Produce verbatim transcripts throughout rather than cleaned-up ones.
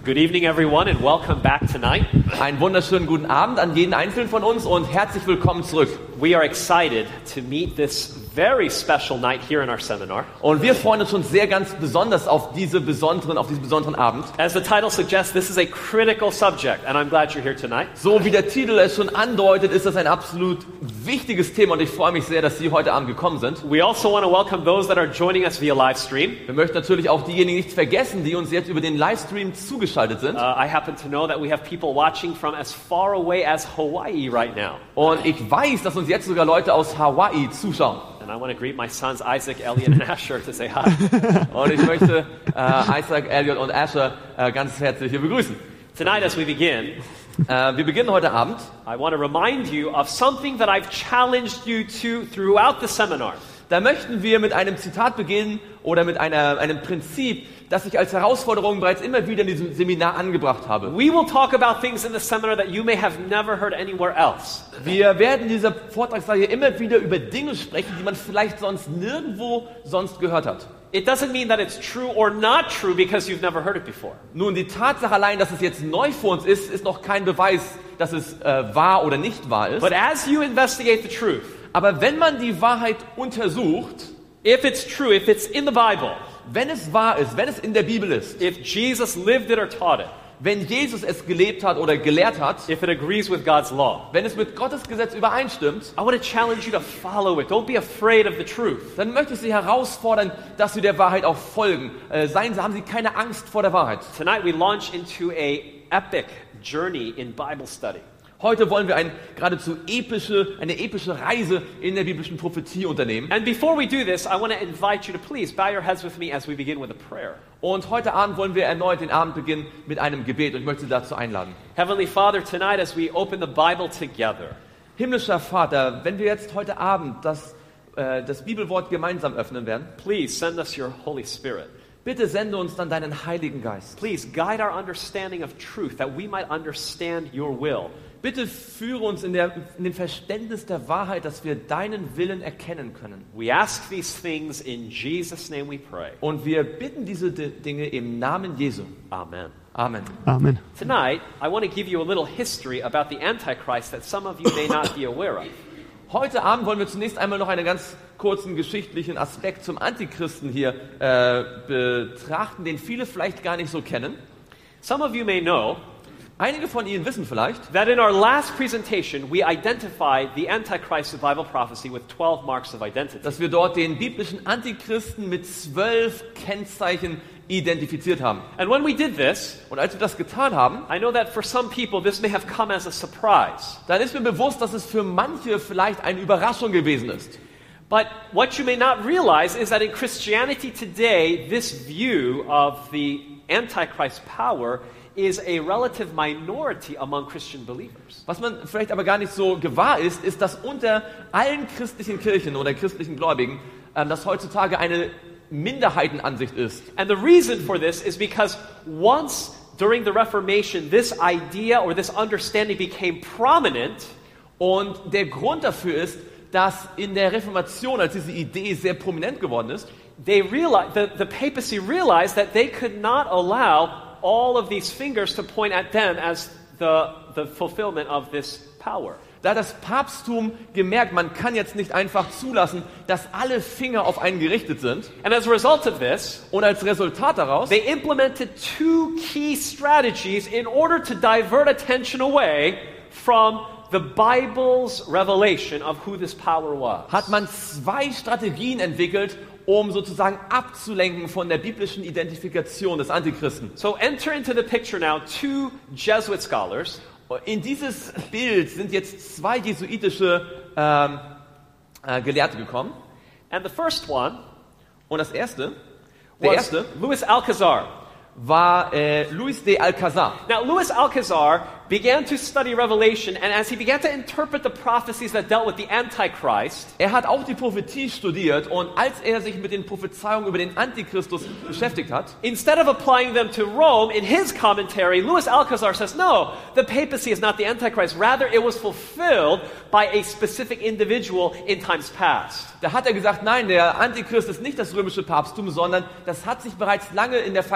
Good evening, everyone, and welcome back tonight. Einen wunderschönen guten Abend an jeden Einzelnen von uns und herzlich willkommen zurück. We are excited to meet this very special night here in our seminar. Und wir freuen uns schon sehr ganz besonders auf diese besonderen, auf diesen besonderen Abend. As the title suggests, this is a critical subject, and I'm glad you're here tonight. So wie der Titel es schon andeutet, ist das ein absolut wichtiges Thema und ich freue mich sehr, dass Sie heute Abend gekommen sind. We also want to welcome those that are joining us via live stream. Wir möchten natürlich auch diejenigen nicht vergessen, die uns jetzt über den Livestream zugeschaltet sind. Uh, I happen to know that we have people watching from as far away as Hawaii right now. Und ich weiß, dass uns jetzt sogar Leute aus Hawaii zuschauen. And I want to greet my sons Isaac, Elliot, and Asher to say hi. Und ich möchte äh, Isaac, Elliot und Asher äh, ganz herzlich hier begrüßen. Tonight, as we begin, äh, wir beginnen heute Abend. I want to remind you of something that I've challenged you to throughout the seminar. Da möchten wir mit einem Zitat beginnen oder mit einer, einem Prinzip, das ich als Herausforderung bereits immer wieder in diesem Seminar angebracht habe. We will talk about things in the seminar that you may have never heard anywhere else. Wir werden in dieser Vortragsreihe immer wieder über Dinge sprechen, die man vielleicht sonst nirgendwo sonst gehört hat. It doesn't mean that it's true or not true because you've never heard it before. Nun, die Tatsache allein, dass es jetzt neu für uns ist, ist noch kein Beweis, dass es äh, wahr oder nicht wahr ist. But as you investigate the truth, aber wenn man die Wahrheit untersucht, if it's true, if it's in the Bible, wenn es wahr ist, wenn es in der Bibel ist, if Jesus lived it or taught it, wenn Jesus es gelebt hat oder gelehrt hat, if it agrees with God's law, wenn es mit Gottes Gesetz übereinstimmt, I want to challenge you to follow it. Don't be afraid of the truth. Dann möchte ich Sie herausfordern, dass Sie der Wahrheit auch folgen. Äh, seien Sie, haben Sie keine Angst vor der Wahrheit. Tonight we launch into a epic journey in Bible study. Heute wollen wir ein, geradezu epische, eine epische Reise in der biblischen Prophetie unternehmen. And before we do this, I want to invite you to please bow your heads with me as we begin with a prayer. Und heute Abend wollen wir erneut den Abend beginnen mit einem Gebet und ich möchte Sie dazu einladen. Heavenly Father, tonight as we open the Bible together, himmlischer Vater, wenn wir jetzt heute Abend das, äh, das Bibelwort gemeinsam öffnen werden, please send us your Holy Spirit. Bitte sende uns dann deinen Heiligen Geist. Please guide our understanding of truth that we might understand your will. Bitte führe uns in, der, in dem Verständnis der Wahrheit, dass wir deinen Willen erkennen können. We ask these things in Jesus' name we pray. Und wir bitten diese Dinge im Namen Jesu. Amen. Amen. Amen. Tonight, I want to give you a little history about the Antichrist that some of you may not be aware of. Heute Abend wollen wir zunächst einmal noch einen ganz kurzen geschichtlichen Aspekt zum Antichristen hier äh, betrachten, den viele vielleicht gar nicht so kennen. Some of you may know Einige von Ihnen wissen vielleicht, that in our last presentation we identified the Antichrist of Bible prophecy with twelve marks of identity. dass wir dort den biblischen Antichristen mit zwölf Kennzeichen identifiziert haben. And when we did this, Und als wir das getan haben, I know that for some people this may have come as a surprise. dann ist mir bewusst, dass es für manche vielleicht eine Überraschung gewesen ist. But what you may not realize is that in Christianity today, this view of the Antichrist power is a relative minority among Christian believers. Was man vielleicht aber gar nicht so gewahr ist, ist, dass unter allen christlichen Kirchen oder christlichen Gläubigen ähm, das heutzutage eine Minderheitenansicht ist. And the reason for this is because once during the Reformation this idea or this understanding became prominent, und der Grund dafür ist, dass in der Reformation, als diese Idee sehr prominent geworden ist, they realized, the, the papacy realized that they could not allow all of these fingers to point at them as the, the fulfillment of this power. Da hat das Papsttum gemerkt, man kann jetzt nicht einfach zulassen, dass alle Finger auf einen gerichtet sind. And as a result of this, Und als Resultat daraus, they implemented two key strategies in order to divert attention away from the Bible's revelation of who this power was. hat man zwei Strategien entwickelt, um sozusagen abzulenken von der biblischen Identifikation des Antichristen. So enter into the picture now two Jesuit scholars. In dieses Bild sind jetzt zwei jesuitische ähm, äh, Gelehrte gekommen. And the first one Und das erste, der was erste Louis Alcazar. war äh, Luis de Alcazar. Now, Louis Alcazar began to study Revelation, and as he began to interpret the prophecies that dealt with the Antichrist, Er hat auch die Prophetie studiert und als er sich mit den Prophezeiungen über den Antichristus beschäftigt hat, instead of applying them to Rome, in his commentary, Louis Alcazar says, no, the papacy is not the Antichrist. Rather, it was fulfilled by a specific individual in times past. da hat er gesagt, nein, der Antichrist ist nicht das römische Papsttum, sondern das hat sich bereits lange in der Vergangenheit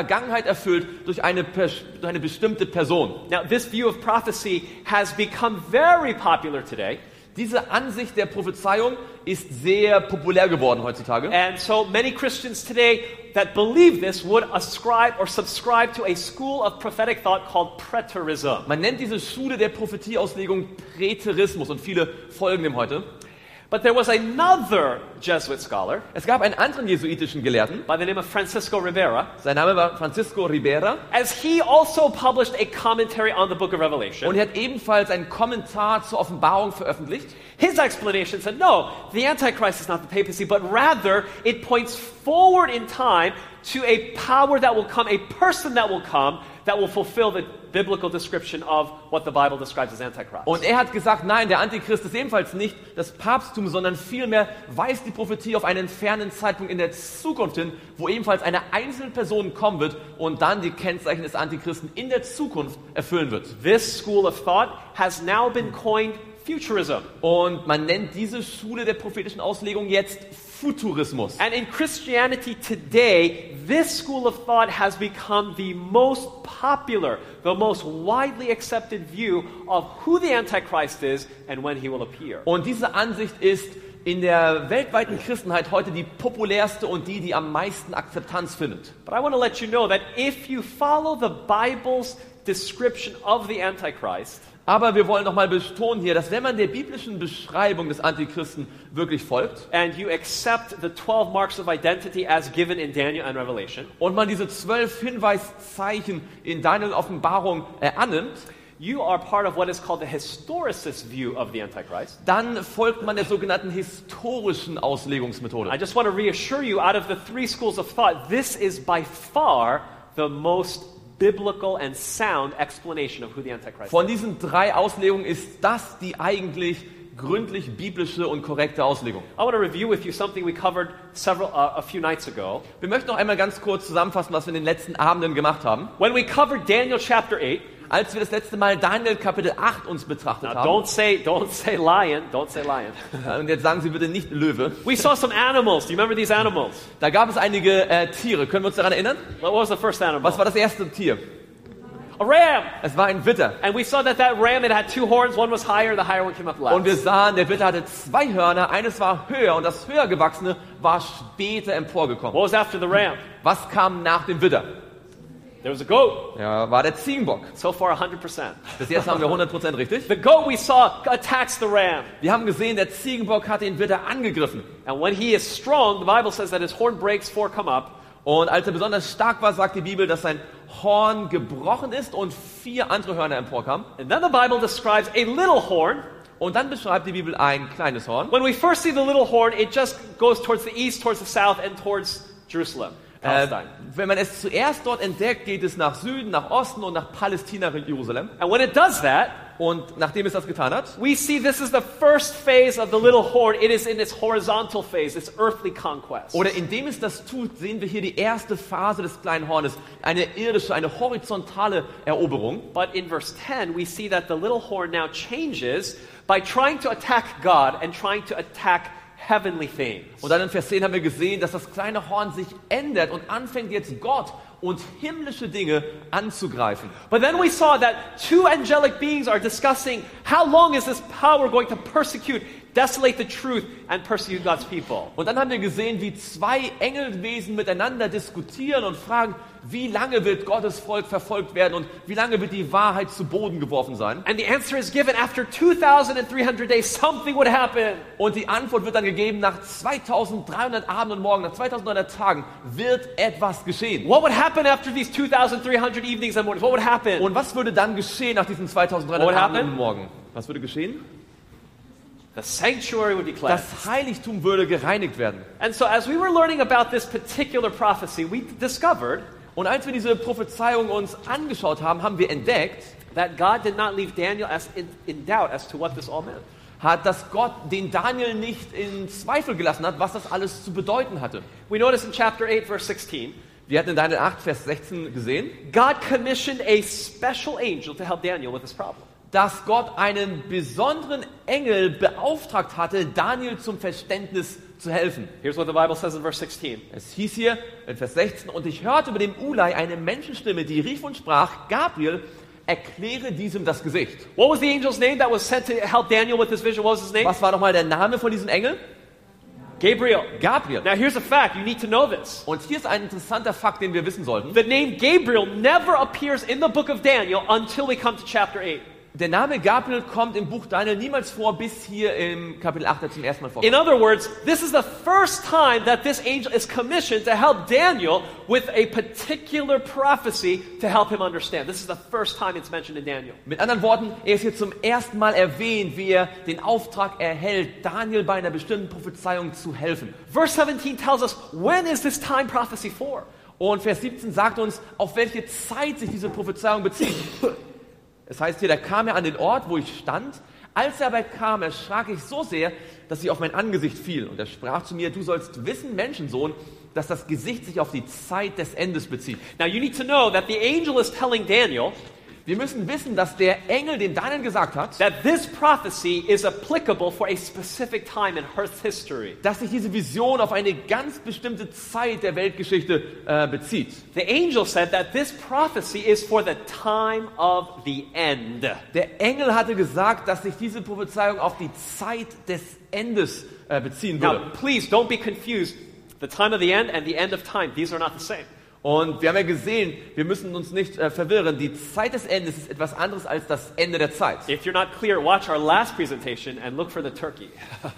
erfüllt durch eine, durch eine bestimmte Person. Now, this view of prophecy has become very popular today. Diese Ansicht der Prophezeiung ist sehr populär geworden heutzutage. And so many Christians today that believe this would ascribe or subscribe to a school of prophetic thought called preterism. Man nennt diese Schule der Prophetieauslegung Präterismus und viele folgen dem heute. But there was another Jesuit scholar Es gab einen anderen jesuitischen Gelehrten, by the name of Francisco Rivera, sein Name war Francisco Ribera, as he also published a commentary on the book of Revelation. und er hat ebenfalls einen Kommentar zur Offenbarung veröffentlicht. His explanation said, no, the Antichrist is not the papacy, but rather it points forward in time to a power that will come, a person that will come, that will fulfill the biblical description of what the Bible describes as Antichrist. Und er hat gesagt, nein, der Antichrist ist ebenfalls nicht das Papsttum, sondern vielmehr weist die Prophetie auf einen fernen Zeitpunkt in der Zukunft hin, wo ebenfalls eine einzelne Person kommen wird und dann die Kennzeichen des Antichristen in der Zukunft erfüllen wird. This school of thought has now been coined futurism. Und man nennt diese Schule der prophetischen Auslegung jetzt Futurismus. And in Christianity today, this school of thought has become the most popular, the most widely accepted view of who the Antichrist is and when he will appear. Und diese Ansicht ist in der weltweiten Christenheit heute die populärste und die, die am meisten Akzeptanz findet. But I want to let you know that if you follow the Bible's description of the Antichrist, Aber wir wollen nochmal betonen hier, dass wenn man der biblischen Beschreibung des Antichristen wirklich folgt and you accept the twelve marks of identity as given in Daniel and Revelation, und man diese zwölf Hinweiszeichen in Daniel Offenbarung äh, annimmt, you are part of what is called the historicist view of the Antichrist. dann folgt man der sogenannten historischen Auslegungsmethode. I just want to reassure you, out of the three schools of thought, this is by far the most biblical and sound explanation of who the Antichrist Von is. diesen drei Auslegungen ist das die eigentlich gründlich biblische und korrekte Auslegung. I want to review with you something we covered several uh, a few nights ago. Wir möchten noch einmal ganz kurz zusammenfassen, was wir in den letzten Abenden gemacht haben. When we covered Daniel chapter eight, Als wir das letzte Mal Daniel Kapitel acht uns betrachtet now haben, don't say don't say lion, don't say lion. und jetzt sagen Sie bitte nicht Löwe, We saw some animals. Do you remember these animals? da gab es einige äh, Tiere. Können wir uns daran erinnern? What was the first animal? Was war das erste Tier? A ram. Es war ein Widder. And we saw that that ram, it had two horns. One was higher, the higher one came up Und wir last. sahen, der Widder hatte zwei Hörner, eines war höher und das höher gewachsene war später emporgekommen. What was after the ram? Was kam nach dem Widder? There was a goat. Ja, war der Ziegenbock. So far, one hundred percent. Bis jetzt haben wir hundert Prozent richtig. The goat we saw attacks the ram. Wir haben gesehen, der Ziegenbock hat den Widder angegriffen. And when he is strong, the Bible says that his horn breaks, four come up. Und als er besonders stark war, sagt die Bibel, dass sein Horn gebrochen ist und vier andere Hörner emporkamen. And then the Bible describes a little horn. Und dann beschreibt die Bibel ein kleines Horn. When we first see the little horn, it just goes towards the east, towards the south, and towards Jerusalem, Äh, Palestine. wenn man es zuerst dort entdeckt, geht es nach Süden, nach Osten und nach Palästina, Jerusalem. And when it does that, Und nachdem es das getan hat, we see this is the first phase of the little horn. It is in its horizontal phase, its earthly conquest. oder indem es das tut, sehen wir hier die erste Phase des kleinen Hornes, eine irdische, eine horizontale Eroberung. But in verse ten, we see that the little horn now changes by trying to attack God and trying to attack heavenly things. Und dann in Vers zehn haben wir gesehen, dass das kleine Horn sich ändert und anfängt jetzt Gott und himmlische Dinge anzugreifen. But then we saw that two angelic beings are discussing how long is this power going to persecute, desolate the truth, and persecute God's people. Und dann haben wir gesehen, wie zwei Engelwesen miteinander diskutieren und fragen, wie lange wird Gottes Volk verfolgt werden und wie lange wird die Wahrheit zu Boden geworfen sein? And the answer is given after two thousand three hundred days, something would happen. Und die Antwort wird dann gegeben, nach zweitausenddreihundert Abend und Morgen, nach zweitausenddreihundert Tagen wird etwas geschehen. What would happen after these two thousand three hundred evenings and mornings? What would happen? Und was würde dann geschehen nach diesen zweitausenddreihundert What would Abenden happen? und Morgen? Was würde geschehen? The sanctuary would be cleansed. Das Heiligtum würde gereinigt werden. And so as we were learning about this particular prophecy, we discovered Und als wir diese Prophezeiung uns angeschaut haben, haben wir entdeckt, that God did not leave Daniel as in, in doubt as to what this all meant. hat, dass Gott den Daniel nicht in Zweifel gelassen hat, was das alles zu bedeuten hatte. We notice in chapter eight, verse sixteen, Wir hatten in Daniel acht, Vers sechzehn gesehen, God commissioned a special angel to help Daniel with this problem. dass Gott einen besonderen Engel beauftragt hatte, Daniel zum Verständnis zu helfen. Here's what the Bible says in verse sixteen. Es hieß hier in Vers sechzehn, und ich hörte über dem Ulai eine Menschenstimme, die rief und sprach, Gabriel, erkläre diesem das Gesicht. What was the angel's name that was sent to help Daniel with this vision? What was his name? Was war nochmal der Name von diesem Engel? Gabriel. Gabriel. Now here's a fact. You need to know this. Und hier ist ein interessanter Fakt, den wir wissen sollten. The name Gabriel never appears in the book of Daniel until we come to chapter eight. Der Name Gabriel kommt im Buch Daniel niemals vor, bis hier im Kapitel acht zum ersten Mal vorkommt. In other words, this is the first time that this angel is commissioned to help Daniel with a particular prophecy to help him understand. This is the first time it's mentioned in Daniel. Mit anderen Worten, er ist hier zum ersten Mal erwähnt, wie er den Auftrag erhält, Daniel bei einer bestimmten Prophezeiung zu helfen. Verse seventeen tells us, when is this time prophecy for? Und Vers siebzehn sagt uns, auf welche Zeit sich diese Prophezeiung bezieht. Es heißt hier, da kam er an den Ort, wo ich stand. Als er aber kam, erschrak ich so sehr, dass ich auf mein Angesicht fiel. Und er sprach zu mir, du sollst wissen, Menschensohn, dass das Gesicht sich auf die Zeit des Endes bezieht. Now you need to know that the angel is telling Daniel, wir müssen wissen, dass der Engel dem Daniel gesagt hat, that this prophecy is applicable for a specific time in Earth's history. dass sich diese Vision auf eine ganz bestimmte Zeit der Weltgeschichte äh, bezieht. The angel said that this prophecy is for the time of the end. Der Engel hatte gesagt, dass sich diese Prophezeiung auf die Zeit des Endes äh, beziehen würde. Now, please don't be confused. The time of the end and the end of time, these are not the same. Und wir haben ja gesehen, wir müssen uns nicht äh, verwirren. Die Zeit des Endes ist etwas anderes als das Ende der Zeit. If you're not clear, watch our last presentation and look for the turkey.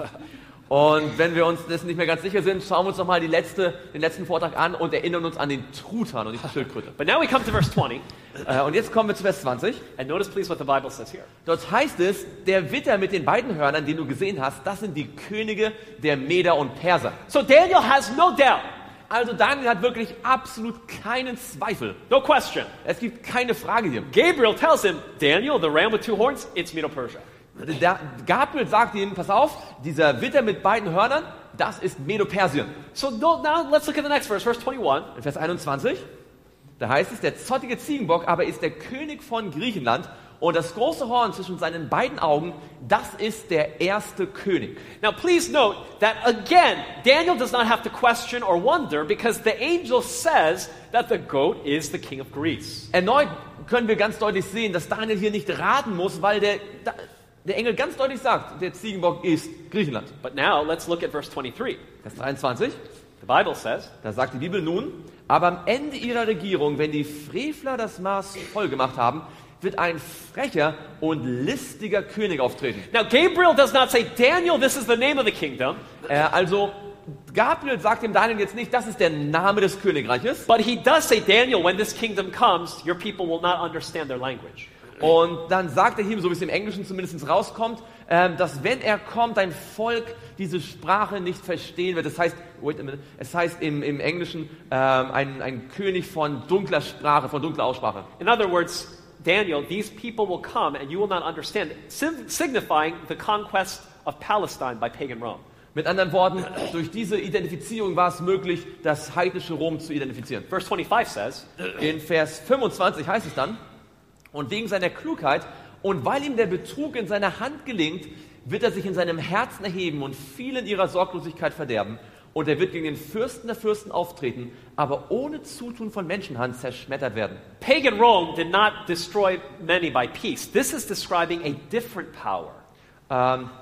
Und wenn wir uns das nicht mehr ganz sicher sind, schauen wir uns nochmal die letzte, den letzten Vortrag an und erinnern uns an den Truthahn und nicht die Schildkröte. But now we come to verse twenty. Äh, und jetzt kommen wir zu Vers zwanzig. And notice please what the Bible says here. Dort heißt es, der Witter mit den beiden Hörnern, den du gesehen hast, das sind die Könige der Meder und Perser. So Daniel has no doubt. Also Daniel hat wirklich absolut keinen Zweifel. No question. Es gibt keine Frage hier. Gabriel tells him, Daniel, the ram with two horns, it's Medo-Persia. Der Gabriel sagt ihm, pass auf, dieser Witter mit beiden Hörnern, das ist Medo-Persien. So no, now let's look at the next verse, verse twenty-one. In Vers einundzwanzig, da heißt es, der zottige Ziegenbock aber ist der König von Griechenland und das große Horn zwischen seinen beiden Augen, das ist der erste König. Now please note that again, Daniel does not have to question or wonder because the angel says that the goat is the king of Greece. Erneut können wir ganz deutlich sehen, dass Daniel hier nicht raten muss, weil der, der Engel ganz deutlich sagt, der Ziegenbock ist Griechenland. But now let's look at verse twenty-three. Vers dreiundzwanzig, The Bible says, da sagt die Bibel nun, aber am Ende ihrer Regierung, wenn die Frevler das Maß voll gemacht haben, wird ein frecher und listiger König auftreten. now Gabriel does not say, Daniel, this is the name of the kingdom, Äh, also, Gabriel sagt dem Daniel jetzt nicht, das ist der Name des Königreiches. but he does say, Daniel, when this kingdom comes, your people will not understand their language. Und dann sagt er ihm, so wie es im Englischen zumindest rauskommt, ähm, dass wenn er kommt, dein Volk diese Sprache nicht verstehen wird. Das heißt, wait a minute, es heißt im, im Englischen ähm, ein, ein König von dunkler Sprache, von dunkler Aussprache. In other words, Daniel, these people will come and you will not understand, sim- signifying the conquest of Palestine by pagan Rome. Mit anderen Worten, durch diese Identifizierung war es möglich, das heidnische Rom zu identifizieren. Verse twenty-five says, In Vers fünfundzwanzig heißt es dann, und wegen seiner Klugheit und weil ihm der Betrug in seiner Hand gelingt, wird er sich in seinem Herzen erheben und vielen ihrer Sorglosigkeit verderben. Und er wird gegen den Fürsten der Fürsten auftreten, aber ohne Zutun von Menschenhand zerschmettert werden. pagan Rome did not destroy many by peace. This is describing a different power. Ähm,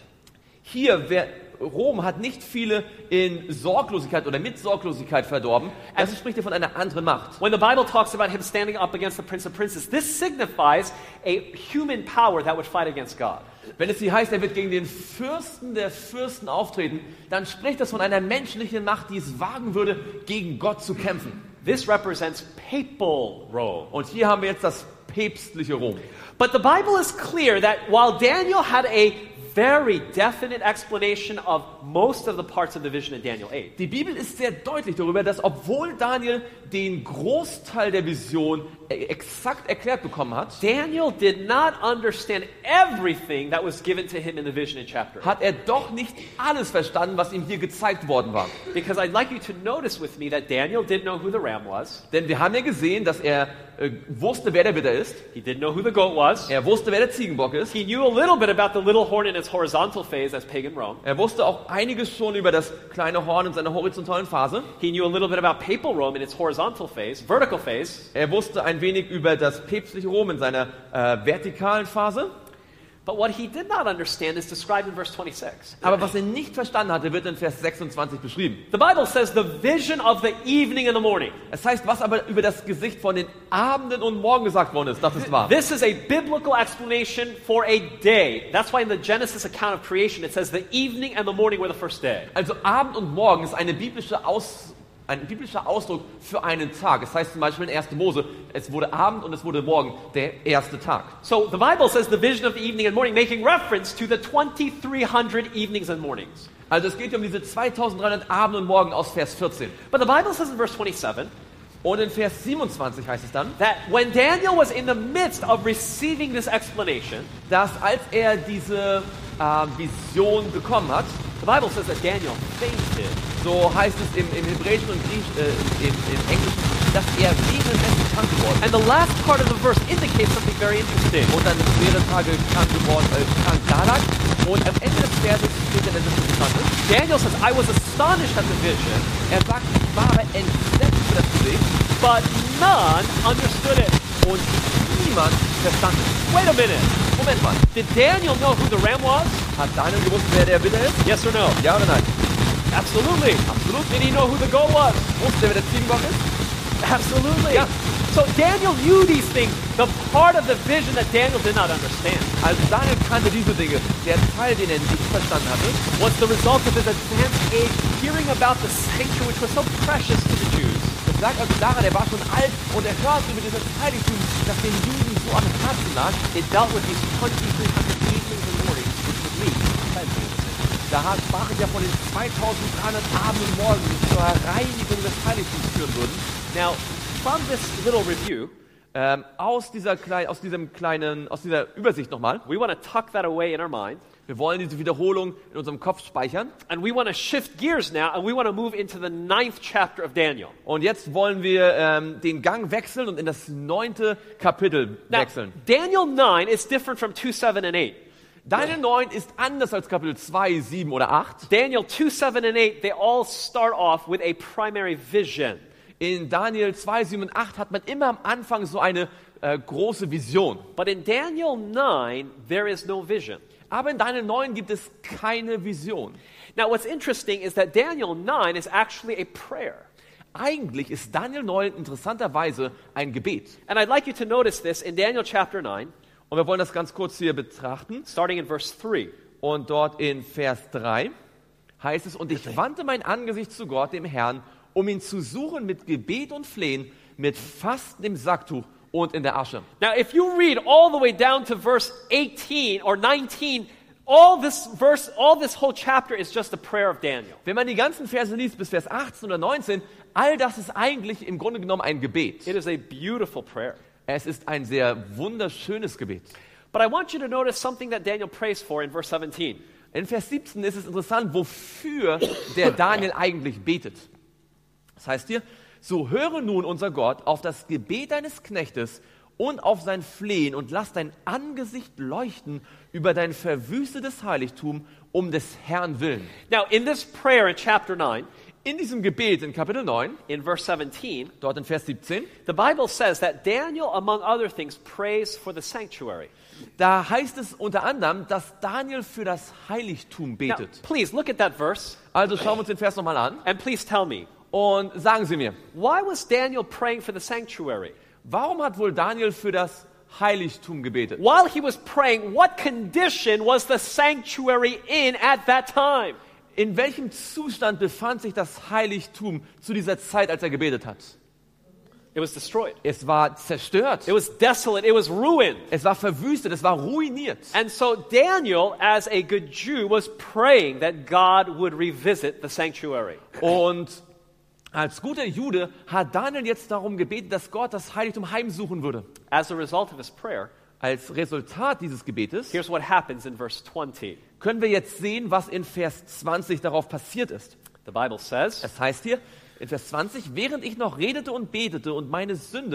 hier, wer, Rom hat nicht viele in Sorglosigkeit oder mit Sorglosigkeit verdorben. Das spricht hier von einer anderen Macht. When the Bible talks about him standing up against the prince of princes, this signifies a human power that would fight against God. Wenn es hier heißt, er wird gegen den Fürsten der Fürsten auftreten, dann spricht das von einer menschlichen Macht, die es wagen würde, gegen Gott zu kämpfen. This represents papal Rome. Und hier haben wir jetzt das päpstliche Rom. But the Bible is clear that while Daniel had a very definite explanation of most of the parts of the vision in Daniel eight, Die Bibel ist sehr deutlich darüber, dass obwohl Daniel den Großteil der Vision e- exakt erklärt bekommen hat, Daniel did not understand everything that was given to him in the vision in chapter eight. hat er doch nicht alles verstanden, was ihm hier gezeigt worden war. Because I'd like you to notice with me that Daniel did know who the ram was. Denn wir haben ja gesehen, dass er äh, wusste, wer der Witter ist. He did know who the goat was. Er wusste, wer der Ziegenbock ist. He knew a little bit about the little horn in his its horizontal phase as pagan Rome. Er wusste auch einiges schon über das kleine Horn in seiner horizontalen Phase. He knew a little bit about papal Rome in its horizontal phase, vertical phase. Er wusste ein wenig über das päpstliche Rom in seiner äh, vertikalen Phase. But what he did not understand is described in verse twenty-six. Aber was er nicht verstanden hatte, wird in Vers sechsundzwanzig beschrieben. The Bible says the vision of the evening and the morning. Es heißt, was aber über das Gesicht von den Abenden und Morgen gesagt worden ist, das ist wahr. This is a biblical explanation for a day. That's why in the Genesis account of creation it says the evening and the morning were the first day. Also Abend und Morgen ist eine biblische Aus, ein biblischer Ausdruck für einen Tag. Es heißt zum Beispiel in erster Mose, es wurde Abend und es wurde Morgen, der erste Tag. So the Bible says the vision of the evening and morning, making reference to the twenty-three hundred evenings and mornings. Also es geht um diese zweitausenddreihundert Abende und Morgen aus Vers vierzehn. But the Bible says in verse twenty-seven Und in Vers siebenundzwanzig heißt es dann, that when Daniel was in the midst of receiving this explanation, dass als er diese äh, Vision bekommen hat, the Bible says that Daniel fainted. so heißt es im, im Hebräischen und Griechisch, äh, im, im Englischen, dass er regelmäßig krank geworden ist. And the last part of the verse indicates something very interesting. Und dann mehrere Tage krank geworden, äh, krank da lag. Und am Ende des Verses steht dann etwas Interessantes. Daniel says, I was astonished at the vision, Er sagt, ich war aber entsetzt für das Gesicht but none understood it. und niemand verstand es. Wait a minute. Moment mal, Did Daniel know who the ram was? hat Daniel gewusst, wer der Widder ist? Yes or no? Ja oder nein? Absolutely. Absolut. Did he know who the goat was? Wusste er, wer der Ziegenbock ist? Absolutely. Yeah. So Daniel knew these things. The part of the vision that Daniel did not understand Also Daniel kannte diese Dinge. Der Teil, den er nicht verstanden hatte, was the result of his advanced age hearing about the sanctuary which was so precious to the Jews. das lag also daran, er war schon alt und er hörte über dieses Heiligtum, das den Juden so am Herzen lag. It dealt with these twenty-three hundred evenings and mornings which would lead to cleansing. Da hat- sprach es ja von den zweitausenddreihundert Abenden und Morgen, die zur Reinigung des Heiligtums führen würden. Now, from this little review, Ähm, aus, dieser klein, aus, diesem kleinen, aus dieser Übersicht nochmal. we want to tuck that away in our mind. Wir wollen diese Wiederholung in unserem Kopf speichern. And we want to shift gears now, and we want to move into the ninth chapter of Daniel. Und jetzt wollen wir ähm, den Gang wechseln und in das neunte Kapitel Now, wechseln. Daniel nine is different from two, seven, and eight. Daniel neun ist anders als Kapitel zwei, sieben oder acht. Daniel two, seven, and eight, they all start off with a primary vision. In Daniel zwei, sieben und acht hat man immer am Anfang so eine äh, große Vision. But in Daniel nine, there is no vision. Aber in Daniel neun gibt es keine Vision. Now, what's interesting is that Daniel nine is actually a prayer. Eigentlich ist Daniel neun interessanterweise ein Gebet. And I'd like you to notice this in Daniel chapter nine, Und wir wollen das ganz kurz hier betrachten. starting in verse three. Und dort in Vers drei heißt es, und ich wandte mein Angesicht zu Gott, dem Herrn, um ihn zu suchen mit Gebet und Flehen, mit Fasten im Sacktuch und in der Asche. Now, if you read all the way down to verse eighteen or nineteen, all this verse, all this whole chapter is just a prayer of Daniel. Wenn man die ganzen Verse liest bis Vers achtzehn oder neunzehn, all das ist eigentlich im Grunde genommen ein Gebet. It is a beautiful prayer. Es ist ein sehr wunderschönes Gebet. But I want you to notice something that Daniel prays for in verse seventeen. In Vers siebzehn ist es interessant, wofür der Daniel eigentlich betet. Das heißt hier, so höre nun unser Gott auf das Gebet deines Knechtes und auf sein Flehen und lass dein Angesicht leuchten über dein verwüstetes Heiligtum um des Herrn willen. Now, in this prayer in chapter nine, In diesem Gebet in Kapitel neun, in verse seventeen, dort in Vers siebzehn, the Bible says that Daniel, among other things, prays for the sanctuary. da heißt es unter anderem, dass Daniel für das Heiligtum Now, betet. please look at that verse Also schauen wir uns den Vers nochmal an and please tell me, und sagen Sie mir, why was Daniel praying for the sanctuary? warum hat wohl Daniel für das Heiligtum gebetet? While he was praying, what condition was the sanctuary in at that time? In welchem Zustand befand sich das Heiligtum zu dieser Zeit, als er gebetet hat? It was destroyed. Es war zerstört. It was desolate. It was ruined. Es war verwüstet. Es war ruiniert. And so Daniel, as a good Jew, was praying that God would revisit the sanctuary. Und als guter Jude hat Daniel jetzt darum gebetet, dass Gott das Heiligtum heimsuchen würde. As a result of his prayer, Als Resultat dieses Gebetes here's what happens in verse twenty. können wir jetzt sehen, was in Vers zwanzig darauf passiert ist. The Bible says, Es heißt hier in Vers zwanzig, während ich noch redete und betete und meine Sünde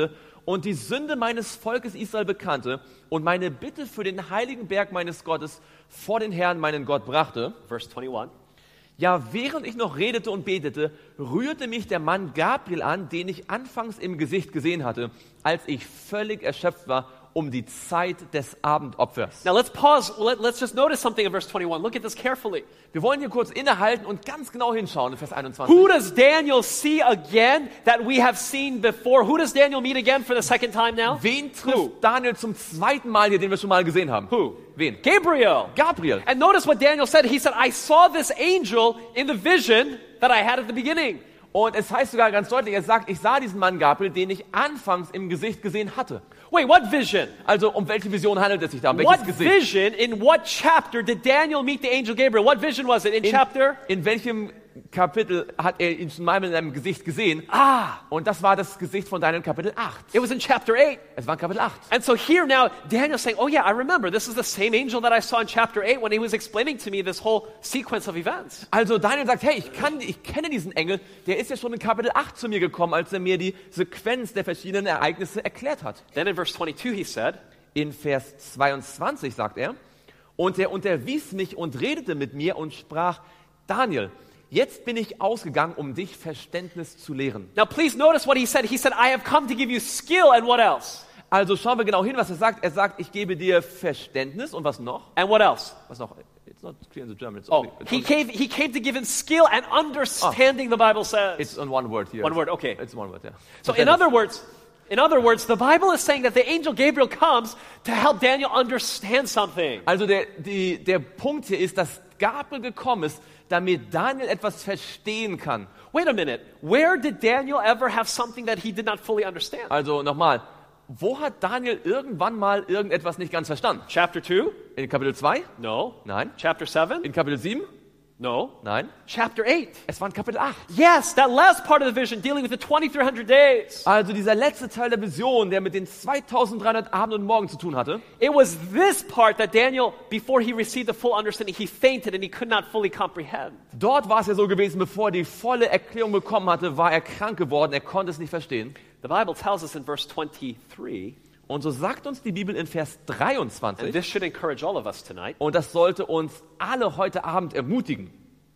und die Sünde meines Volkes Israel bekannte und meine Bitte für den heiligen Berg meines Gottes vor den Herrn, meinen Gott, brachte. Verse twenty-one. Ja, während ich noch redete und betete, rührte mich der Mann Gabriel an, den ich anfangs im Gesicht gesehen hatte, als ich völlig erschöpft war um die Zeit des Abendopfers. Now let's pause. Let, let's just notice something in verse twenty-one. Look at this carefully. Wir wollen hier kurz innehalten und ganz genau hinschauen in Vers einundzwanzig. Who does Daniel see again that we have seen before? Who does Daniel meet again for the second time now? Wen trifft Who? Daniel zum zweiten Mal hier, den wir schon mal gesehen haben? Who? Wen? Gabriel. Gabriel. And notice what Daniel said. He said, I saw this angel in the vision that I had at the beginning. Und es heißt sogar ganz deutlich, er sagt, ich sah diesen Mann Gabriel, den ich anfangs im Gesicht gesehen hatte. Wait, what vision? Also um welche Vision handelt es sich da? Um welches What Gesicht? vision, in what chapter did Daniel meet the angel Gabriel? What vision was it? In, In, chapter? in welchem Kapitel hat er ihn schon einmal in einem Gesicht gesehen? Ah, Und das war das Gesicht von Daniel Kapitel acht. it was in chapter eight. Es war Kapitel acht. And so here now, Daniel's saying, oh yeah, I remember. This is the same angel that I saw in chapter eight when he was explaining to me this whole sequence of events. Also Daniel sagt, hey, ich, kann, ich kenne diesen Engel, der ist ja schon in Kapitel acht zu mir gekommen, als er mir die Sequenz der verschiedenen Ereignisse erklärt hat. Then in verse twenty-two he said, In Vers zweiundzwanzig sagt er, und er unterwies mich und redete mit mir und sprach, Daniel, jetzt bin ich ausgegangen, um dich Verständnis zu lehren. now please notice what he said. He said, I have come to give you skill and what else? Also schauen wir genau hin, was er sagt. Er sagt, ich gebe dir Verständnis und was noch? And what else? Was noch? It's not clear in the German. It's Oh, only, it's, he only, came, he came to give him skill and understanding, the Bible says. it's on one word here. One word, okay. It's one word, yeah. So in other words, in other words, the Bible is saying that the angel Gabriel comes to help Daniel understand something. Also der, die, der Punkt hier ist, dass Gabriel gekommen ist, damit Daniel etwas verstehen kann. Wait a minute. Where did Daniel ever have something that he did not fully understand? Also nochmal, wo hat Daniel irgendwann mal irgendetwas nicht ganz verstanden? Chapter two? In Kapitel zwei? No. Nein. Chapter seven? In Kapitel sieben? No. Nein. Chapter eight? Es war in Kapitel acht. Yes, that last part of the vision dealing with the twenty-three hundred days. Also dieser letzte Teil der Vision, der mit den zweitausenddreihundert Abend und Morgen zu tun hatte. It was this part that Daniel, before he received the full understanding, he fainted and he could not fully comprehend. Dort war es ja so gewesen, bevor er die volle Erklärung bekommen hatte, war er krank geworden, er konnte es nicht verstehen. The Bible tells us in verse twenty-three, Und so sagt uns die Bibel in Vers and dreiundzwanzig, this should encourage all of us tonight, und das sollte uns alle heute Abend ermutigen.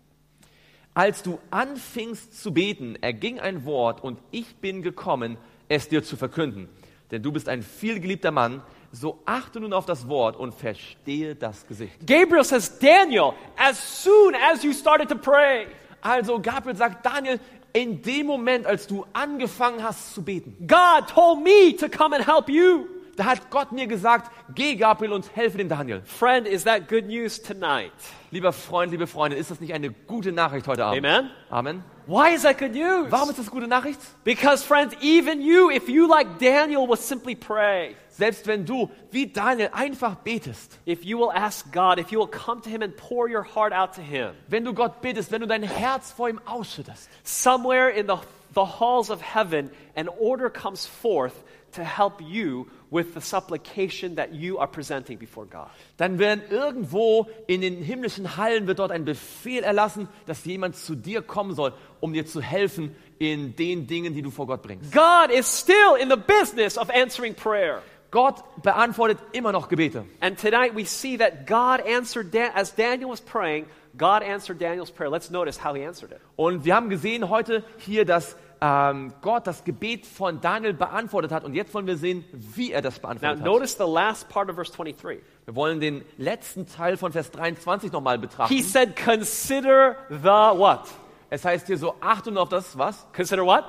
Als du anfingst zu beten, erging ein Wort und ich bin gekommen, es dir zu verkünden. Denn du bist ein vielgeliebter Mann, so achte nun auf das Wort und verstehe das Gesicht. Gabriel says, Daniel, as soon as you started to pray, Also Gabriel sagt, Daniel, in dem Moment, als du angefangen hast zu beten, God told me to come and help you. da hat Gott mir gesagt, geh Gabriel und helfe dem Daniel. Friend, is that good news tonight? Lieber Freund, liebe Freundin, ist das nicht eine gute Nachricht heute Abend? Amen? Amen. Why is that good news? Warum ist das gute Nachricht? Because friends, even you, if you like Daniel, will simply pray. Selbst wenn du, wie Daniel, einfach betest, If you will ask God, if you will come to him and pour your heart out to him, wenn du Gott bittest, wenn du dein Herz vor ihm ausschüttest, somewhere in the, the halls of heaven, an order comes forth to help you with the supplication that you are presenting before God. dann werden irgendwo in den himmlischen Hallen wird dort ein Befehl erlassen, dass jemand zu dir kommen soll, um dir zu helfen in den Dingen, die du vor Gott bringst. God is still in the business of answering prayer. Gott beantwortet immer noch Gebete. And tonight we see that God answered, Dan- as Daniel was praying, God answered Daniel's prayer. Let's notice how he answered it. Und wir haben gesehen heute hier, dass ähm, Gott das Gebet von Daniel beantwortet hat. Und jetzt wollen wir sehen, wie er das Now beantwortet hat. notice the last part of verse twenty-three. Wir wollen den letzten Teil von Vers dreiundzwanzig nochmal betrachten. He said, consider the what? Es heißt hier so, achte nur auf das, was? Consider what?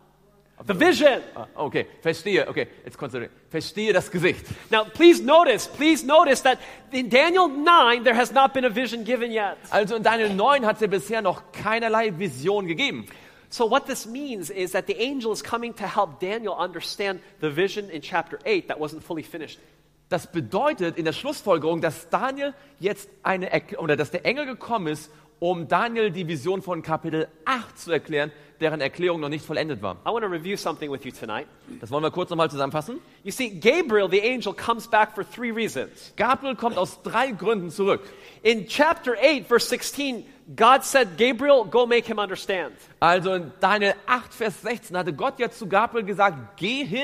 The vision. Ah, okay, verstehe, okay, jetzt konzentriere. Verstehe das Gesicht. Now, please notice, please notice that in Daniel nine, there has not been a vision given yet. Also in Daniel neun hat es ja bisher noch keinerlei Vision gegeben. So what this means is that the angel is coming to help Daniel understand the vision in chapter eight that wasn't fully finished. Das bedeutet in der Schlussfolgerung, dass Daniel jetzt eine, Erk- oder dass der Engel gekommen ist, um Daniel die Vision von Kapitel acht zu erklären, deren Erklärung noch nicht vollendet war. I want to review something with you tonight. Das wollen wir kurz nochmal zusammenfassen. You see, Gabriel, the angel, comes back for three reasons. Gabriel kommt aus drei Gründen zurück. In chapter eight, verse sixteen, God said, Gabriel, go make him understand. Also in Daniel acht, Vers sechzehn hatte Gott ja zu Gabriel gesagt, geh hin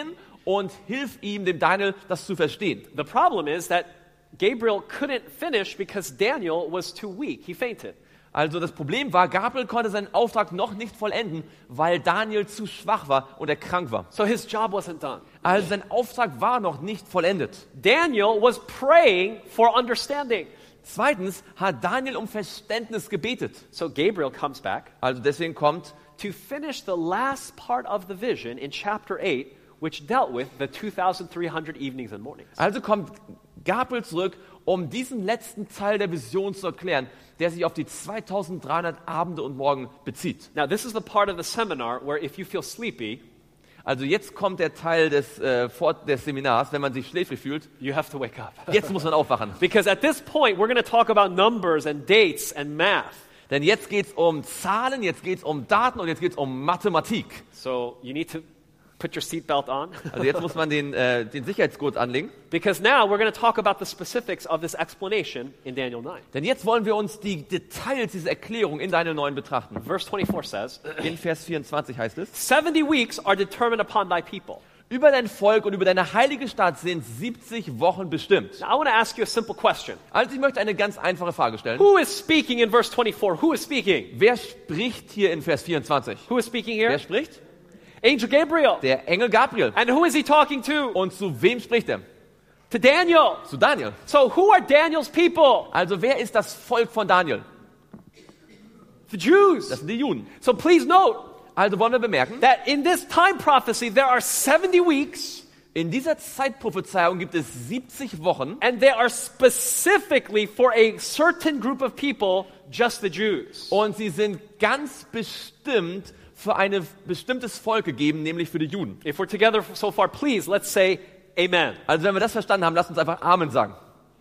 und hilf ihm, dem Daniel, das zu verstehen. The problem is that Gabriel couldn't finish because Daniel was too weak. He fainted. Also das Problem war, Gabriel konnte seinen Auftrag noch nicht vollenden, weil Daniel zu schwach war und er krank war. So his job wasn't done. Also sein Auftrag war noch nicht vollendet. Daniel was praying for understanding. Zweitens hat Daniel um Verständnis gebetet. So Gabriel comes back Also deswegen kommt, to finish the last part of the vision in chapter eight, which dealt with the two thousand three hundred evenings and mornings. also kommt Gabriel zurück, um diesen letzten Teil der Vision zu erklären, der sich auf die zweitausenddreihundert Abende und Morgen bezieht. Now, this is the part of the seminar where if you feel sleepy, Also jetzt kommt der Teil des, äh, Fort- des Seminars, wenn man sich schläfrig fühlt. you have to wake up. Jetzt muss man aufwachen. Because at this point, we're going to talk about numbers and dates and math. Denn jetzt geht es um Zahlen, jetzt geht es um Daten und jetzt geht es um Mathematik. So you need to put your seatbelt on. Also jetzt muss man den, äh, den Sicherheitsgurt anlegen. Because now we're going to talk about the specifics of this explanation in Daniel nine. Denn jetzt wollen wir uns die Details dieser Erklärung in Daniel neun betrachten. Verse twenty-four says, In Vers vierundzwanzig heißt es, seventy weeks are determined upon thy people. über dein Volk und über deine heilige Stadt sind siebzig Wochen bestimmt. Now I want to ask you a simple question. Also ich möchte eine ganz einfache Frage stellen. Who is speaking in verse twenty-four? Who is speaking? Wer spricht hier in Vers vierundzwanzig? Who is speaking Wer here? spricht? Angel Gabriel. Der Engel Gabriel. And who is he talking to? Und zu wem spricht er? To Daniel. Zu Daniel. So who are Daniel's people? Also wer ist das Volk von Daniel? The Jews. Das sind die Juden. So please note Also wollen wir bemerken, that in this time prophecy there are seventy weeks in dieser Zeitprophezeiung gibt es siebzig Wochen and they are specifically for a certain group of people, just the Jews. und sie sind ganz bestimmt für ein bestimmtes Volk gegeben, nämlich für die Juden. If we're together so far, please let's say amen. Also wenn wir das verstanden haben, lasst uns einfach Amen sagen.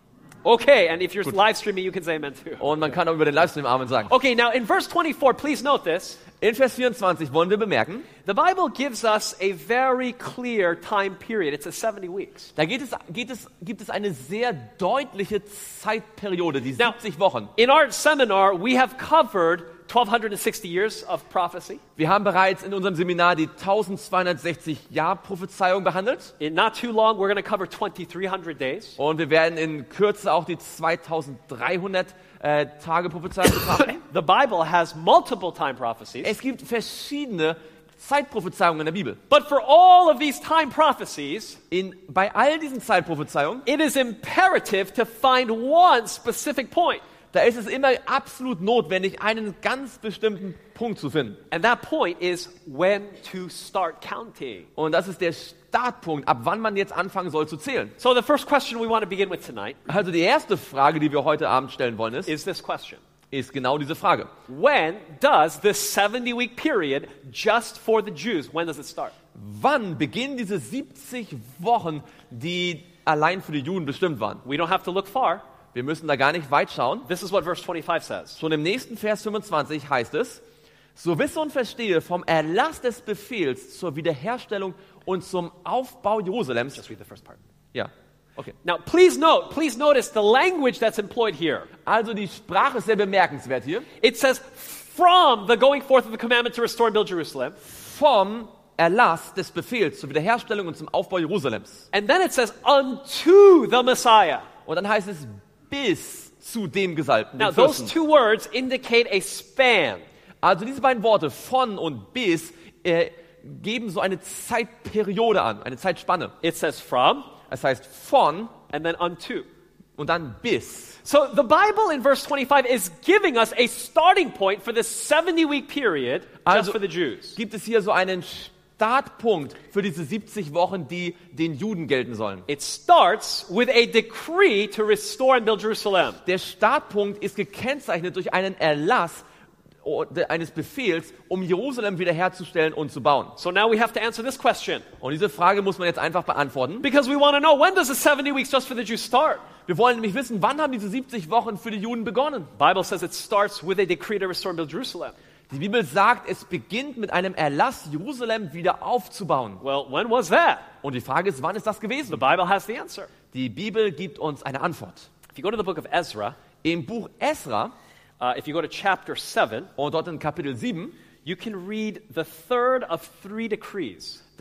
Okay, and if you're live streaming, you can say amen too. Und man kann auch über den Livestream Amen sagen. Okay, now in verse twenty-four, please note this. In Vers vierundzwanzig wollen wir bemerken, The Bible gives us a very clear time period. It's a seventy weeks. da geht es, geht es, gibt es eine sehr deutliche Zeitperiode, die Now- siebzig Wochen. In our seminar, we have covered twelve sixty years of prophecy. Wir haben bereits in unserem Seminar die zwölfhundertsechzig Jahr Prophezeiung behandelt In not too long, we're going to cover twenty-three hundred days. und wir werden in Kürze auch die zweitausenddreihundert äh, Tage Prophezeiung betrachten. The Bible has multiple time prophecies. Es gibt verschiedene Zeitprophezeiungen in der Bibel. But for all of these time prophecies, In, bei all diesen Zeitprophezeiungen, it is imperative to find one specific point. da ist es immer absolut notwendig, einen ganz bestimmten Punkt zu finden. And that point is when to start counting. Und das ist der Startpunkt, ab wann man jetzt anfangen soll zu zählen. So the first question we want to begin with tonight Also die erste Frage, die wir heute Abend stellen wollen, ist, is this question. ist genau diese Frage. When does this seventy week period just for the Jews, when does it start? Wann beginnen diese siebzig Wochen, die allein für die Juden bestimmt waren? We don't have to look far. Wir müssen da gar nicht weit schauen. This is what verse twenty-five says. Schon im nächsten Vers fünfundzwanzig heißt es, so wisse und verstehe vom Erlass des Befehls zur Wiederherstellung und zum Aufbau Jerusalems. Just read the first part. Ja, okay. Now, please note, please notice the language that's employed here. Also die Sprache ist sehr bemerkenswert hier. It says, from the going forth of the commandment to restore and build Jerusalem. Vom Erlass des Befehls zur Wiederherstellung und zum Aufbau Jerusalems. And then it says, unto the Messiah. Und dann heißt es bis zu dem Gesalbten, Now, dem those Fürsten. two words indicate a span. Also diese beiden Worte von und bis äh, geben so eine Zeitperiode an, eine Zeitspanne. It says from Das heißt von and then unto. und dann bis. So the Bible in verse twenty-five is giving us a starting point for this seventy week period just Also for the Jews. gibt es hier so einen Startpunkt für diese siebzig Wochen, die den Juden gelten sollen. It starts with a decree to restore and build Jerusalem. Der Startpunkt ist gekennzeichnet durch einen Erlass eines Befehls, um Jerusalem wiederherzustellen und zu bauen. So now we have to answer this question Und diese Frage muss man jetzt einfach beantworten. because we want to know, when does the seventy weeks just for the Jews start? Wir wollen nämlich wissen, wann haben diese siebzig Wochen für die Juden begonnen? The Bible says it starts with a decree to restore and build Jerusalem. Die Bibel sagt, es beginnt mit einem Erlass, Jerusalem wieder aufzubauen. Well, when was that? Und die Frage ist, wann ist das The gewesen? Bible has the answer. Die Bibel gibt uns eine Antwort. If you go to the book of Ezra, Im Buch Esra uh, if you go to chapter seven, und dort in Kapitel sieben, you can read the third of three decrees.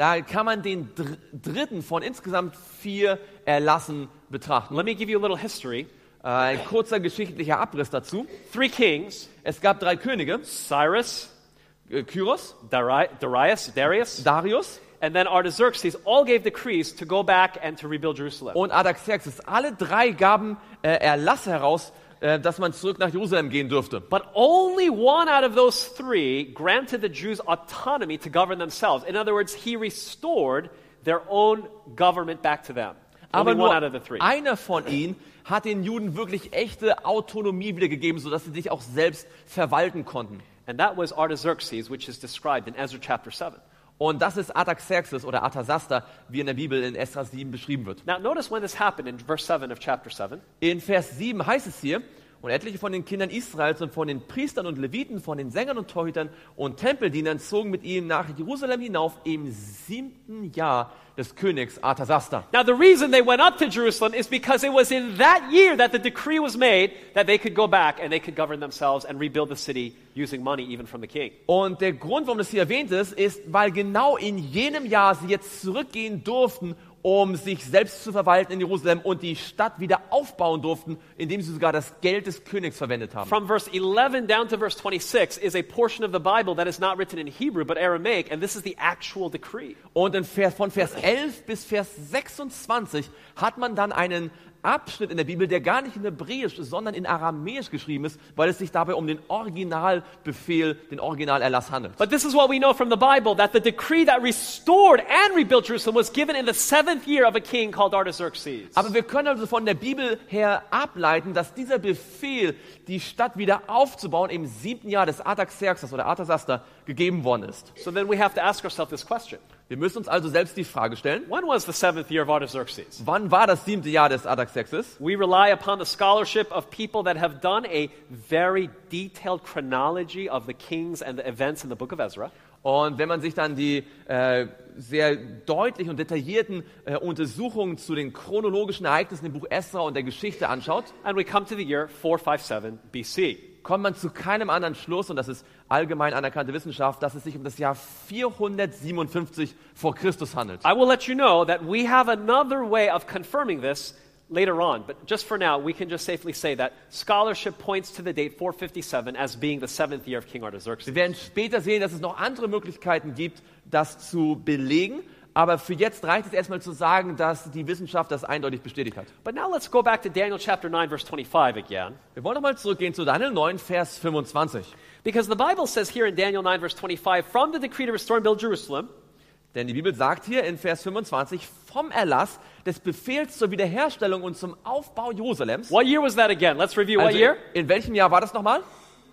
Da kann man den dr- dritten von insgesamt vier Erlassen betrachten. Let me give you a little history. Äh, ein kurzer geschichtlicher Abriss dazu. Three kings, Es gab drei Könige, Cyrus, äh, Kyros, Dari- Darius, Darius, Darius and then Artaxerxes all gave decrees to go back and to rebuild Jerusalem. und Artaxerxes. Alle drei gaben äh, Erlasse heraus, äh, dass man zurück nach Jerusalem gehen dürfte. But only one out of those three granted the Jews autonomy to govern themselves. In other words, he restored their own government back to them. Aber Only one nur out of the three. einer von ihnen hat den Juden wirklich echte Autonomie wiedergegeben, sodass sie sich auch selbst verwalten konnten. And that was Artaxerxes, which is described in Ezra chapter seven. Und das ist Artaxerxes oder Arthasasta, wie in der Bibel in Esra sieben beschrieben wird. Now notice when this happened in verse seven of chapter seven. In Vers sieben heißt es hier, und etliche von den Kindern Israels und von den Priestern und Leviten, von den Sängern und Torhütern und Tempeldienern zogen mit ihm nach Jerusalem hinauf im siebten Jahr des Königs Arthasasta. Now the reason they went up to Jerusalem is because it was in that year that the decree was made that they could go back and they could govern themselves and rebuild the city using money even from the king. Und der Grund, warum das hier erwähnt ist, ist, weil genau in jenem Jahr sie jetzt zurückgehen durften, um sich selbst zu verwalten in Jerusalem und die Stadt wieder aufbauen durften, indem sie sogar das Geld des Königs verwendet haben. From verse eleven down to verse twenty-six is a portion of the Bible that is not written in Hebrew but Aramaic, and this is the actual decree. Und in Vers, von Vers elf bis Vers sechsundzwanzig hat man dann einen Abschnitt in der Bibel, der gar nicht in Hebräisch, sondern in Aramäisch geschrieben ist, weil es sich dabei um den Originalbefehl, den Originalerlass handelt. But this is what we know from the Bible, that the decree that restored and rebuilt Jerusalem was given in the seventh year of a king called Artaxerxes. Aber wir können also von der Bibel her ableiten, dass dieser Befehl, die Stadt wieder aufzubauen, im siebten Jahr des Artaxerxes oder Arthasasta gegeben worden ist. So then we have to ask ourselves this question. Wir müssen uns also selbst die Frage stellen, When was the seventh year of Artaxerxes? wann war das siebte Jahr des Artaxerxes? We rely upon the scholarship of people that have done a very detailed chronology of the kings and the events in the book of Ezra. Und wenn man sich dann die äh, sehr deutlichen und detaillierten äh, Untersuchungen zu den chronologischen Ereignissen im Buch Esra und der Geschichte anschaut, And we come to the year four fifty-seven B C. kommt man zu keinem anderen Schluss, und das ist allgemein anerkannte Wissenschaft, dass es sich um das Jahr vierhundertsiebenundfünfzig vor Christus handelt. I will let you know that we have another way of confirming this later on, but just for now, we can just safely say that scholarship points to the date four fifty-seven as being the seventh year of King Artaxerxes. Wir werden später sehen, dass es noch andere Möglichkeiten gibt, das zu belegen, aber für jetzt reicht es erstmal zu sagen, dass die Wissenschaft das eindeutig bestätigt hat. But now let's go back to Daniel chapter nine, verse twenty-five again. Wir wollen nochmal zurückgehen zu Daniel neun, Vers fünfundzwanzig. Because the Bible says here in Daniel nine, verse twenty-five, from the decree to restore and build Jerusalem, Denn die Bibel sagt hier in Vers fünfundzwanzig, vom Erlass des Befehls zur Wiederherstellung und zum Aufbau Jerusalems. what year was that again? Let's review. What Also year? in welchem Jahr war das nochmal?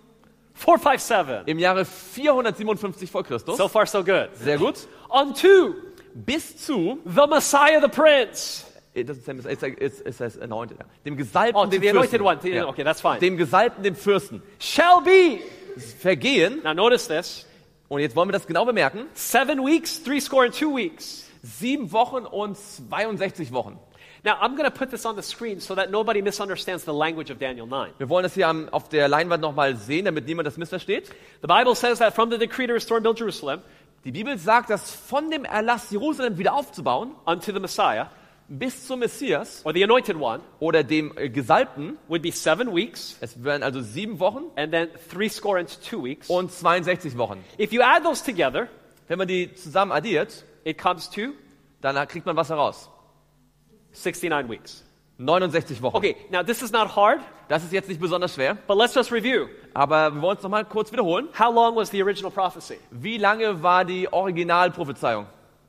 four fifty-seven. Im Jahre vierhundertsiebenundfünfzig vor Christus. So far, so good. Sehr gut. Unto Bis zu, the Messiah, the Prince. das ist, es ist, es ist anointed, ja. dem Gesalbten, Oh, to dem the anointed Fürsten. one. To the- Ja. Okay, that's fine. Dem Gesalbten, dem Fürsten. Shall be. Vergehen, Now notice this. und jetzt wollen wir das genau bemerken, Seven weeks, three score and two weeks. sieben Wochen und zweiundsechzig Wochen. Now, I'm going to put this on the screen so that nobody misunderstands the language of Daniel nine. Wir wollen das hier am, auf der Leinwand nochmal sehen, damit niemand das missversteht. The Bible says that from the decree to restore and build Jerusalem Die Bibel sagt, dass von dem Erlass, Jerusalem wieder aufzubauen, unto the Messiah, bis zum Messias or the anointed one, oder dem äh, Gesalbten, would be seven weeks, es wären also sieben Wochen and then three score and two weeks. und zweiundsechzig Wochen. If you add those together, Wenn man die zusammen addiert, it comes to dann kriegt man was heraus. sixty-nine weeks. neunundsechzig Wochen. Okay, now this is not hard, Das ist jetzt nicht besonders schwer, but let's just review. aber wir wollen es nochmal kurz wiederholen. How long was the original prophecy? Wie lange war die Originalprophezeiung?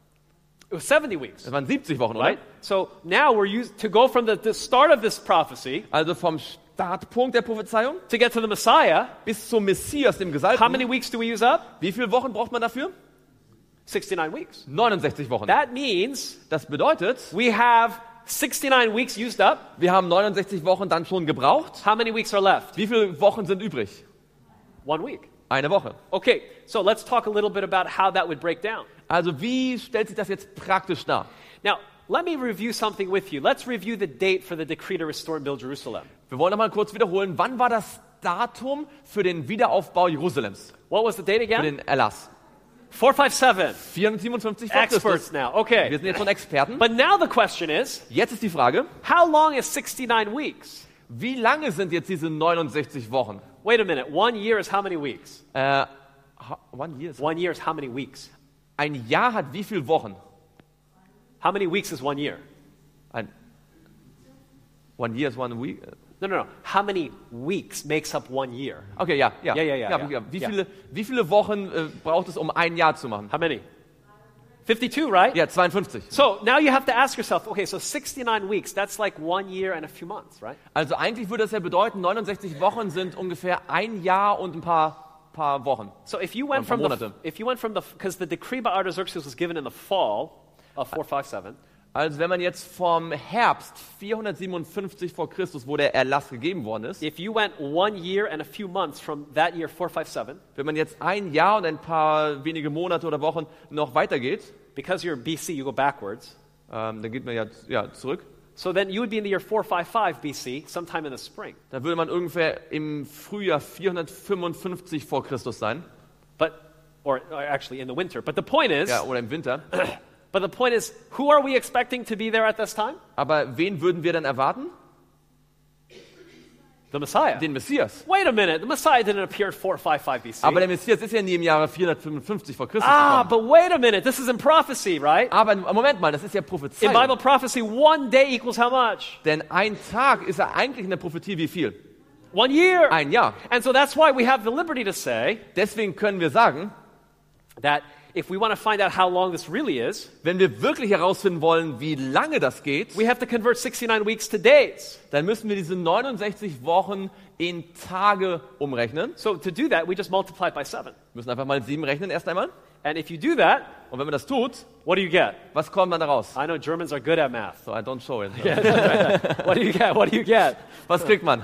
It was seventy weeks, Das waren siebzig Wochen, oder? right? So now we're used to go from the, the start of this prophecy Also vom Startpunkt der Prophezeiung to get to the Messiah. bis zum Messias, dem How Gesalbten. many weeks do we use up? Wie viele Wochen braucht man dafür? sixty-nine weeks. neunundsechzig Wochen. That means Das bedeutet, we have sixty-nine weeks used up. wir haben neunundsechzig Wochen dann schon gebraucht. How many weeks are left? Wie viele Wochen sind übrig? One week. Eine Woche. Okay, so let's talk a little bit about how that would break down. Also wie stellt sich das jetzt praktisch dar? Now, let me review something with you. Let's review the date for the decree to restore and build Jerusalem. Wir wollen noch mal kurz wiederholen, wann war das Datum für den Wiederaufbau Jerusalems? What was the date Für again? den Erlass. four five seven. vierhundertsiebenundfünfzig vor Experts Christus. now. Wir Okay. sind jetzt schon Experten. But now the question is, Jetzt ist die Frage, how long is sixty-nine weeks? wie lange sind jetzt diese neunundsechzig Wochen? Wait a minute. One year is how many weeks? Äh, ha- one year is- One year is how many weeks? Ein Jahr hat wie viele Wochen? How many weeks is one year? Ein, one year is one week? No, no, no. How many weeks makes up one year? Okay, ja, ja. Ja, ja, ja, ja. Wie, Ja. viele, wie viele Wochen äh, braucht es, um ein Jahr zu machen? How many? fifty-two, right? Ja, zweiundfünfzig. So now you have to ask yourself, okay, so sixty-nine weeks, that's like one year and a few months, right? Also eigentlich würde das ja bedeuten, neunundsechzig Wochen sind ungefähr ein Jahr und ein paar, paar Wochen. So if you went Ein from paar the, Monate. if you went from the, because the decree by Artaxerxes was given in the fall of four fifty-seven, Also wenn man jetzt vom Herbst vierhundertsiebenundfünfzig vor Christus, wo der Erlass gegeben worden ist, if you went one year and a few months from that year four fifty-seven, wenn man jetzt ein Jahr und ein paar wenige Monate oder Wochen noch weitergeht, because you're B C, you go backwards. ähm, dann geht man ja, ja zurück, So then you would be in the year four fifty-five B C, sometime in the spring. dann würde man ungefähr im Frühjahr vierhundertfünfundfünfzig vor Christus sein, But, or, or actually in the winter. But the point is, ja, oder im Winter. but the point is, who are we expecting to be there at this time? Aber wen würden wir dann erwarten? The Messiah. Den Messias. Wait a minute, the Messiah didn't appear at four fifty-five B C. Aber der Messias ist ja nie im Jahre vierhundertfünfundfünfzig vor Christus ah, gekommen. but wait a minute, this is in prophecy, right? Aber Moment mal, das ist ja In Prophezeiung. Bible prophecy, one day equals how much? Denn ein Tag ist ja eigentlich in der Prophetie wie viel? One year. Ein Jahr. And so that's why we have the liberty to say Deswegen können wir sagen, that if we want to find out how long this really is, wenn wir wirklich herausfinden wollen, wie lange das geht, we have to convert sixty-nine weeks to days. dann müssen wir diese neunundsechzig Wochen in Tage umrechnen. So to do that, we just multiply it by seven. Wir müssen einfach mal sieben rechnen erst einmal. And if you do that, Und wenn man das tut, what do you get? was kommt dann daraus? I know Germans are good at math. So, I don't show it. What do you get? What do you get? Was kriegt man?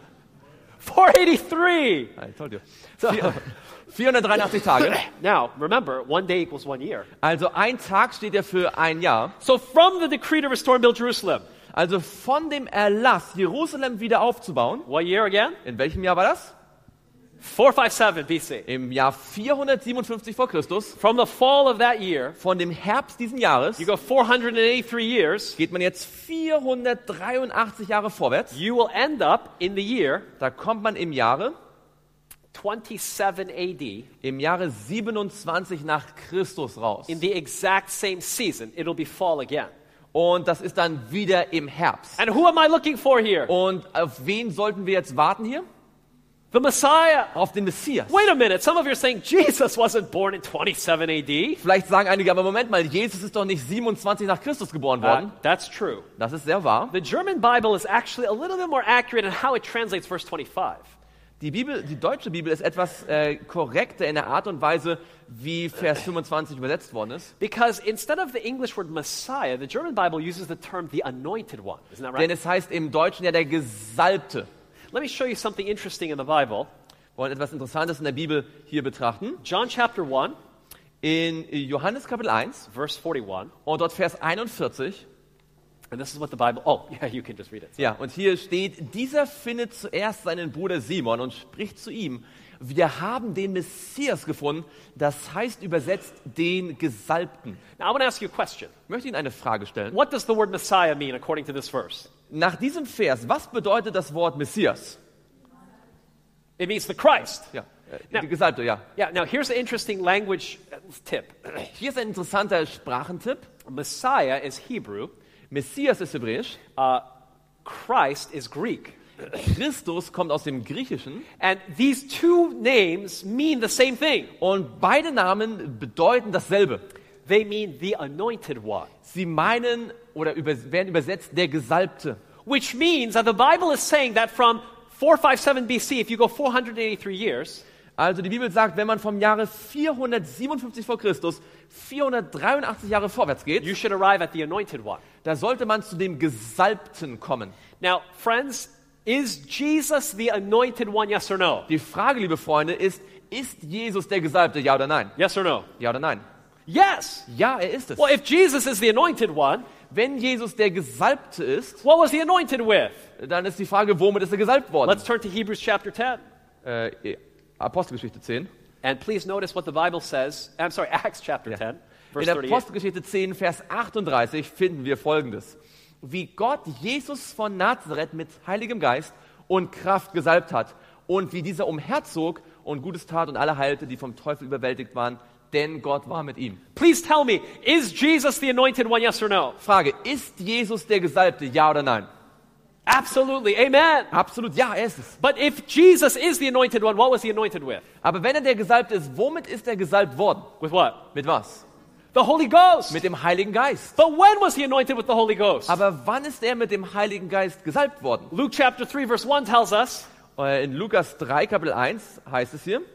four eighty-three. I told you. Vier- vierhundertdreiundachtzig Tage. Now, remember, one day equals one year. Also ein Tag steht ja für ein Jahr. So from the decree to restore and build Jerusalem, Also von dem Erlass, Jerusalem wieder aufzubauen. what year again? In welchem Jahr war das? four fifty-seven B C. Im Jahr vierhundertsiebenundfünfzig vor Christus. From the fall of that year, Von dem Herbst diesen Jahres you go four hundred eighty-three years, geht man jetzt vierhundertdreiundachtzig Jahre vorwärts. you will end up in the year Da kommt man im Jahre, twenty-seven A D, im Jahre siebenundzwanzig nach Christus raus. in the exact same season. It'll be fall again. Und das ist dann wieder im Herbst. And who am I looking for here? Und auf wen sollten wir jetzt warten hier? The Messiah. Auf den Messias. Wait a minute. Some of you are saying Jesus wasn't born in twenty-seven A D. Vielleicht sagen einige, aber Moment mal, Jesus ist doch nicht siebenundzwanzig nach Christus geboren worden. Uh, that's true. Das ist sehr wahr. The German Bible is actually a little bit more accurate in how it translates verse twenty-five. Die Bibel, die deutsche Bibel ist etwas äh, korrekter in der Art und Weise, wie Vers fünfundzwanzig übersetzt worden ist. Because instead of the English word Messiah, the German Bible uses the term the anointed one. Isn't that Denn right? es heißt im Deutschen ja der Gesalbte. Let me show you something interesting in the Bible. Wir wollen etwas Interessantes in der Bibel hier betrachten. John chapter one, In Johannes Kapitel eins verse forty-one. und dort Vers einundvierzig. And this is what the Bible, oh, yeah, you can just read it. Ja, und hier steht, dieser findet zuerst seinen Bruder Simon und spricht zu ihm, wir haben den Messias gefunden, das heißt übersetzt den Gesalbten. Now I want to ask you a question. Ich möchte Ihnen eine Frage stellen. What does the word Messiah mean according to this verse? Nach diesem Vers, was bedeutet das Wort Messias? It means the Christ. Ja, äh, Ja. die Gesalbte, ja. Yeah, now here's an interesting language uh, tip. Hier ist ein interessanter Sprachentipp. Messiah is Hebrew, Messias ist hebräisch, uh, Christ is Greek. Christus kommt aus dem Griechischen And these two names mean the same thing. und beide Namen bedeuten dasselbe. They mean the anointed one, Sie meinen oder über, werden übersetzt der Gesalbte. which means that the Bible is saying that from four fifty-seven B C, if you go four hundred eighty-three years, Also die Bibel sagt, wenn man vom Jahre vierhundertsiebenundfünfzig vor Christus vierhundertdreiundachtzig Jahre vorwärts geht, you should arrive at the anointed one. da sollte man zu dem Gesalbten kommen. Now, friends, is Jesus the anointed one, yes or no? Die Frage, liebe Freunde, ist, ist Jesus der Gesalbte, ja oder nein? Yes or no? Ja oder nein? Yes. Ja, er ist es. Well, if Jesus is the anointed one, Wenn Jesus der Gesalbte ist, what was he anointed with? dann ist die Frage, womit ist er gesalbt worden? Let's turn to Hebrews chapter ten. Äh, Apostelgeschichte zehn. And please notice what the Bible says. I'm sorry, Acts chapter Ja. ten, In verse der thirty-eight. Apostelgeschichte zehn, Vers achtunddreißig finden wir Folgendes. Wie Gott Jesus von Nazareth mit Heiligem Geist und Kraft gesalbt hat und wie dieser umherzog und Gutes tat und alle heilte, die vom Teufel überwältigt waren, denn Gott war mit ihm. Please tell me, is Jesus the anointed one, yes or no? Frage, ist Jesus der Gesalbte, ja oder nein? Absolutely, amen. Absolut, ja, er ist es. But if Jesus is the anointed one, what was he anointed with? Aber wenn er der Gesalbte ist, womit ist er gesalbt worden? With what? Mit was? The Holy Ghost. Mit dem Heiligen Geist. But when was he anointed with the Holy Ghost? Aber wann ist er mit dem Heiligen Geist gesalbt worden? Luke chapter three, verse one tells us, Äh, In Lukas drei, Kapitel eins heißt es hier,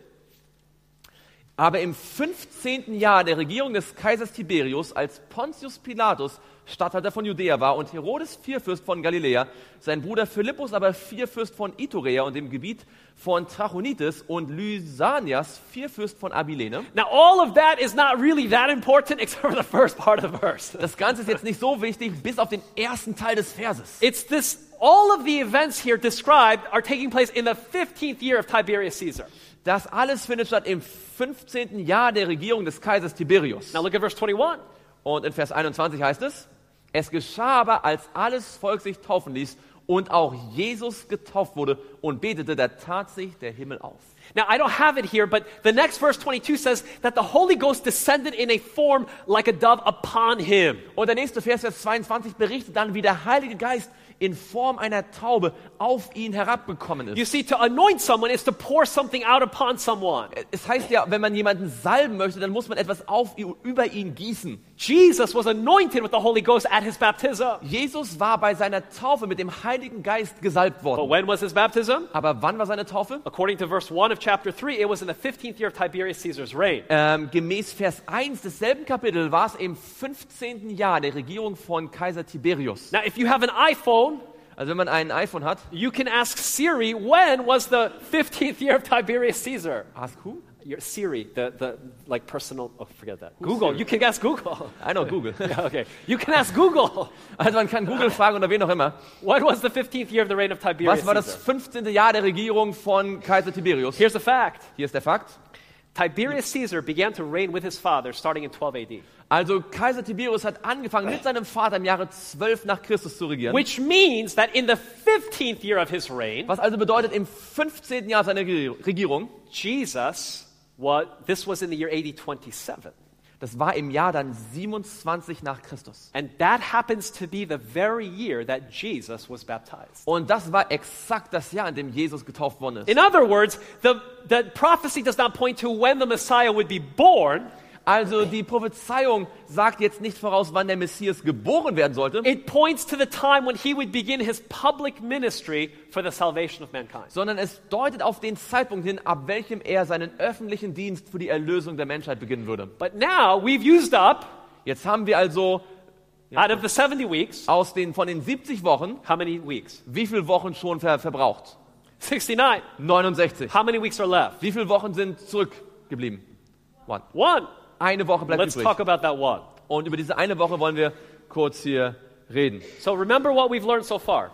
aber im fünfzehnten Jahr der Regierung des Kaisers Tiberius, als Pontius Pilatus Statthalter von Judäa war und Herodes Vierfürst von Galiläa, sein Bruder Philippus aber Vierfürst von Iturea und dem Gebiet von Trachonitis und Lysanias Vierfürst von Abilene. now all of that is not really that important except for the first part of the verse. Das Ganze ist jetzt nicht so wichtig, bis auf den ersten Teil des Verses. It's this, all of the events here described are taking place in the fifteenth year of Tiberius Caesar. Das alles findet statt im fünfzehnten Jahr der Regierung des Kaisers Tiberius. Now look at verse twenty-one. Und in Vers einundzwanzig heißt es, es geschah aber, als alles Volk sich taufen ließ und auch Jesus getauft wurde und betete, da tat sich der Himmel auf. Now, I don't have it here, but the next verse twenty-two says that the Holy Ghost descended in a form like a dove upon him. Und der nächste Vers, Vers zweiundzwanzig, berichtet dann, wie der Heilige Geist in Form einer Taube auf ihn herabgekommen You ist. see, to anoint someone is to pour something out upon someone. Es heißt ja, wenn man jemanden salben möchte, dann muss man etwas auf, über ihn gießen. Jesus was anointed with the Holy Ghost at his baptism. Jesus war bei seiner Taufe mit dem Heiligen Geist gesalbt But worden. when was his baptism? Aber wann war seine Taufe? According to verse one of chapter three, it was in the fifteenth year of Tiberius Caesar's reign. Ähm, gemäß Vers eins desselben Kapitel war es im fünfzehnten Jahr der Regierung von Kaiser Tiberius. Now, if you have an iPhone, Also wenn man ein iPhone hat, you can ask Siri, when was the fifteenth year of Tiberius Caesar? ask who? Your Siri, the, the like personal, oh, forget that. Who's Google, Siri? you can ask Google. I know, Google. Yeah, okay. You can ask Google. Also man kann Google fragen oder wen auch immer. When was the fifteenth year of the reign of Tiberius Was war das Caesar? fünfzehnte Jahr der Regierung von Kaiser Tiberius? Here's the fact. Hier ist der Fakt. Tiberius Caesar began to reign with his father starting in twelve A D. Also Kaiser Tiberius hat angefangen mit seinem Vater im Jahre zwölf nach Christus zu regieren. Which means that in the fifteenth year of his reign, Was also bedeutet, im fünfzehnten Jahr seiner Regier- Regierung, Jesus, what, this was in the year A D twenty-seven. das war im Jahr dann siebenundzwanzig nach Christus. And that happens to be the very year that Jesus was baptized. Und das war exakt das Jahr, in dem Jesus getauft worden ist. In other words, the, the prophecy does not point to when the Messiah would be born. Also die Prophezeiung sagt jetzt nicht voraus, wann der Messias geboren werden sollte, It points to the time when he would begin his public ministry for the salvation of mankind. sondern es deutet auf den Zeitpunkt hin, ab welchem er seinen öffentlichen Dienst für die Erlösung der Menschheit beginnen würde. But now we've used up, Jetzt haben wir also out of the seventy weeks, aus den, von den siebzig Wochen, how many weeks? wie viele Wochen schon ver, verbraucht? sixty-nine. neunundsechzig. How many weeks are left? Wie viele Wochen sind zurückgeblieben? One. One. Eine Woche bleibt Let's übrig. talk about that one. Und über diese eine Woche wollen wir kurz hier reden. So remember what we've learned so far.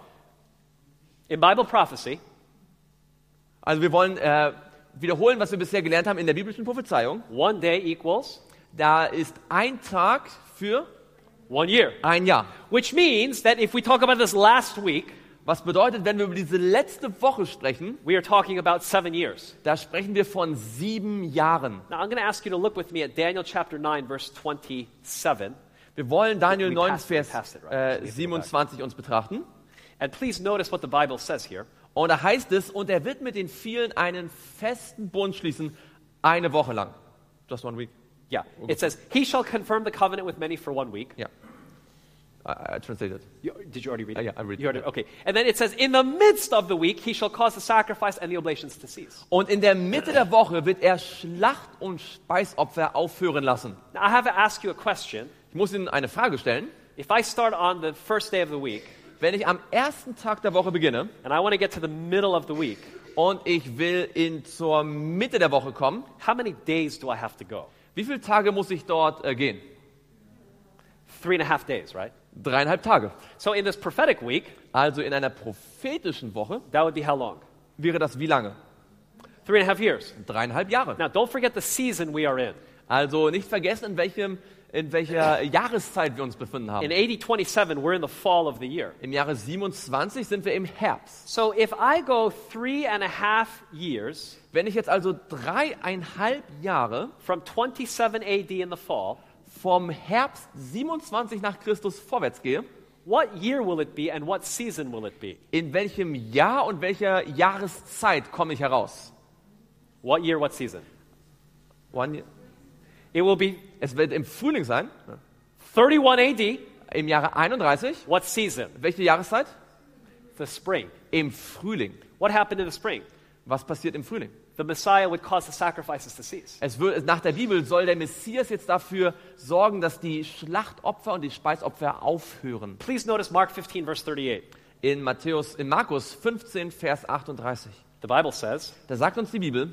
In Bible prophecy, Also wir wollen äh, wiederholen, was wir bisher gelernt haben in der biblischen Prophezeiung. one day equals Da ist ein Tag für one year. ein Jahr. Which means that if we talk about this last week, Was bedeutet, wenn wir über diese letzte Woche sprechen, we are talking about seven years. da sprechen wir von sieben Jahren. Now I'm going to ask you to look with me at Daniel chapter nine, verse twenty-seven. Wir wollen Daniel We neun, passed it, Vers passed it, right? äh, We have to go back. siebenundzwanzig uns betrachten. And please notice what the Bible says here. Und da heißt es, und er wird mit den vielen einen festen Bund schließen, eine Woche lang. Just one week. Yeah, it says, He shall confirm the covenant with many for one week. Ja. I, I translated. You, did you already read it? Uh, yeah, I read You heard it, it. Okay. And then it says, in the midst of the week, he shall cause the sacrifice and the oblations to cease. Und in der Mitte der Woche wird er Schlacht- und Speisopfer aufhören lassen. Now I have to ask you a question. Ich muss Ihnen eine Frage stellen. If I start on the first day of the week, Wenn ich am ersten Tag der Woche beginne and I want to get to the middle of the week, und ich will in zur Mitte der Woche kommen, how many days do I have to go? wie viele Tage muss ich dort äh, gehen? Three and a half days, right? Dreieinhalb Tage. So in this prophetic week, Also in einer prophetischen Woche that would be how long? wäre das wie lange? Three and a half years. Dreieinhalb Jahre. Now, don't forget the season we are in. Also nicht vergessen, in welchem in welcher Jahreszeit wir uns befinden haben. In A D twenty-seven, we're in the fall of the year. Im Jahre siebenundzwanzig sind wir im Herbst. So if I go three and a half years Wenn ich jetzt also dreieinhalb Jahre from twenty-seven A D in the fall, vom Herbst siebenundzwanzig nach Christus vorwärts gehe, what year will it be and what season will it be? in welchem Jahr und welcher Jahreszeit komme ich heraus? What year, what season? One year. It will be Es wird im Frühling sein, thirty-one A D. im Jahre einunddreißig. What season? Welche Jahreszeit? The spring. Im Frühling. What happened in the spring? Was passiert im Frühling? The Messiah would cause the sacrifices to cease. Es wird, nach der Bibel soll der Messias jetzt dafür sorgen, dass die Schlachtopfer und die Speisopfer aufhören. Please notice Mark fifteen, verse thirty-eight. In Matthäus, in Markus fünfzehn, Vers achtunddreißig. The Bible says, Da sagt uns die Bibel: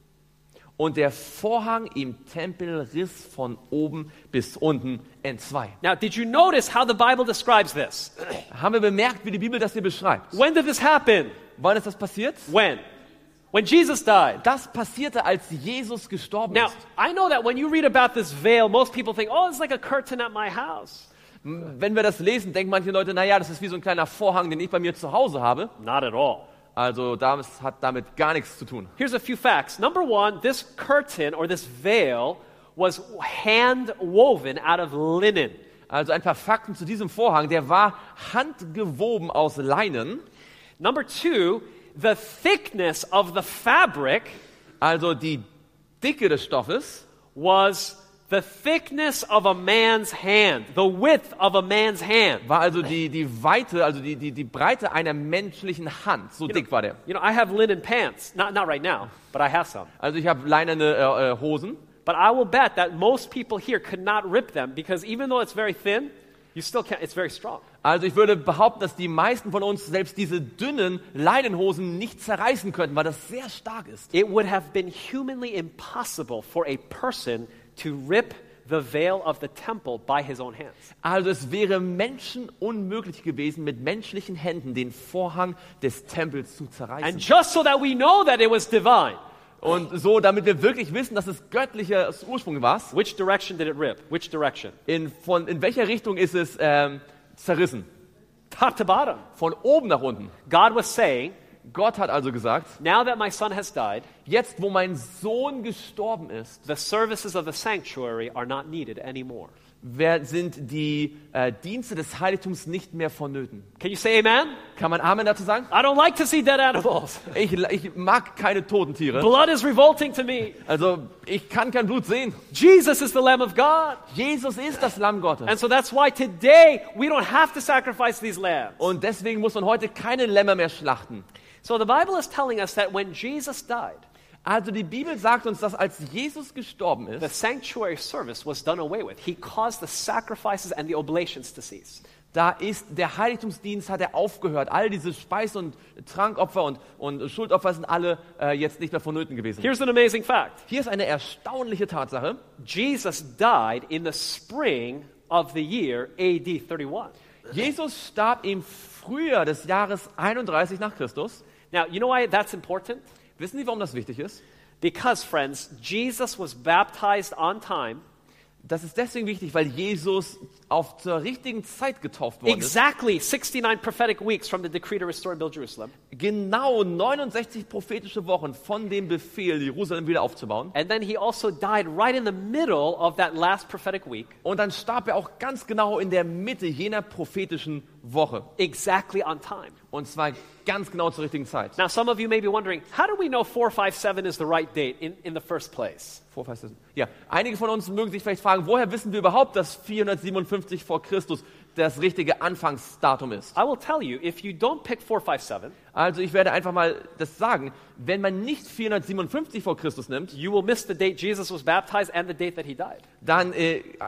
Und der Vorhang im Tempel riss von oben bis unten entzwei. now did you notice how the Bible describes this? Haben wir bemerkt, wie die Bibel das hier beschreibt? When did this happen? Wann ist das passiert? When? When Jesus died. Das passierte, als Jesus gestorben Now, ist. I know that when you read about this veil, most people think, oh, it's like a curtain at my house. Wenn wir das lesen, denken manche Leute, naja, das ist wie so ein kleiner Vorhang, den ich bei mir zu Hause habe. Not at all. Also das hat damit gar nichts zu tun. Here's a few facts. Number one, this curtain or this veil was hand woven out of linen. Also ein paar Fakten zu diesem Vorhang. Der war handgewoben aus Leinen. Number two, the thickness of the fabric Also die Dicke des Stoffes was the thickness of a man's hand, the width of a man's hand. war also die, die Weite, also die, die, die Breite einer menschlichen Hand. So dick war der. You know, I have linen pants. Not, not right now, but I have some. Also ich habe leinene äh, äh, Hosen. But I will bet that most people here could not rip them because even though it's very thin, you still can't, it's very strong. Also ich würde behaupten, dass die meisten von uns selbst diese dünnen Leinenhosen nicht zerreißen könnten, weil das sehr stark ist. It would have been humanly impossible for a person to rip the veil of the temple by his own hands. Also es wäre menschenunmöglich gewesen, mit menschlichen Händen den Vorhang des Tempels zu And zerreißen. just so that we know that it was divine, Und so, damit wir wirklich wissen, dass es göttlicher Ursprung war, which direction did it rip? Which direction? in, von, in welcher Richtung ist es ähm, zerrissen? Top to bottom. Von oben nach unten. God was saying, Gott hat also gesagt, now that my son has died, jetzt wo mein Sohn gestorben ist, the services of the sanctuary are not needed anymore. wer sind die äh, Dienste des Heiligtums nicht mehr vonnöten. Can you say amen? Kann man Amen dazu sagen? I don't like to see dead animals. Ich, ich mag keine toten Tiere. Blood is revolting to me. Also ich kann kein Blut sehen. Jesus is the Lamb of God. Jesus ist das Lamm Gottes. And so that's why today we don't have to sacrifice these lambs. Und deswegen muss man heute keine Lämmer mehr schlachten. So the Bible is telling us that when Jesus died, Also die Bibel sagt uns, dass als Jesus gestorben the ist, sanctuary service was done away with. He caused the sacrifices and the oblations to cease. da ist der Heiligtumsdienst hat er aufgehört. All diese Speis- und Trankopfer und, und Schuldopfer sind alle äh, jetzt nicht mehr vonnöten gewesen. Here's an amazing fact. Hier ist eine erstaunliche Tatsache. Jesus died in the spring of the year A D thirty-one. Jesus starb im Frühjahr des Jahres einunddreißig nach Christus. Now, you know why that's important? Wissen Sie, warum das wichtig ist? Because, friends, Jesus was baptized on time, Das ist deswegen wichtig, weil Jesus auf zur richtigen Zeit getauft worden ist. exactly sixty-nine prophetic weeks from the decree to restore and build Jerusalem. Genau neunundsechzig prophetische Wochen von dem Befehl, Jerusalem wieder aufzubauen. And then he also died right in the middle of that last prophetic week, Und dann starb er auch ganz genau in der Mitte jener prophetischen Woche. exactly on time. Und zwar ganz genau zur richtigen Zeit. Now, some of you may be wondering, how do we know four five seven is the right date in, in the first place? Vor- Ja, einige von uns mögen sich vielleicht fragen, woher wissen wir überhaupt, dass vierhundertsiebenundfünfzig vor Christus das richtige Anfangsdatum ist? I will tell you, if you don't pick four five seven, Also ich werde einfach mal das sagen. Wenn man nicht vierhundertsiebenundfünfzig vor Christus nimmt, you will miss the date Jesus was baptized and the date that he died. dann äh,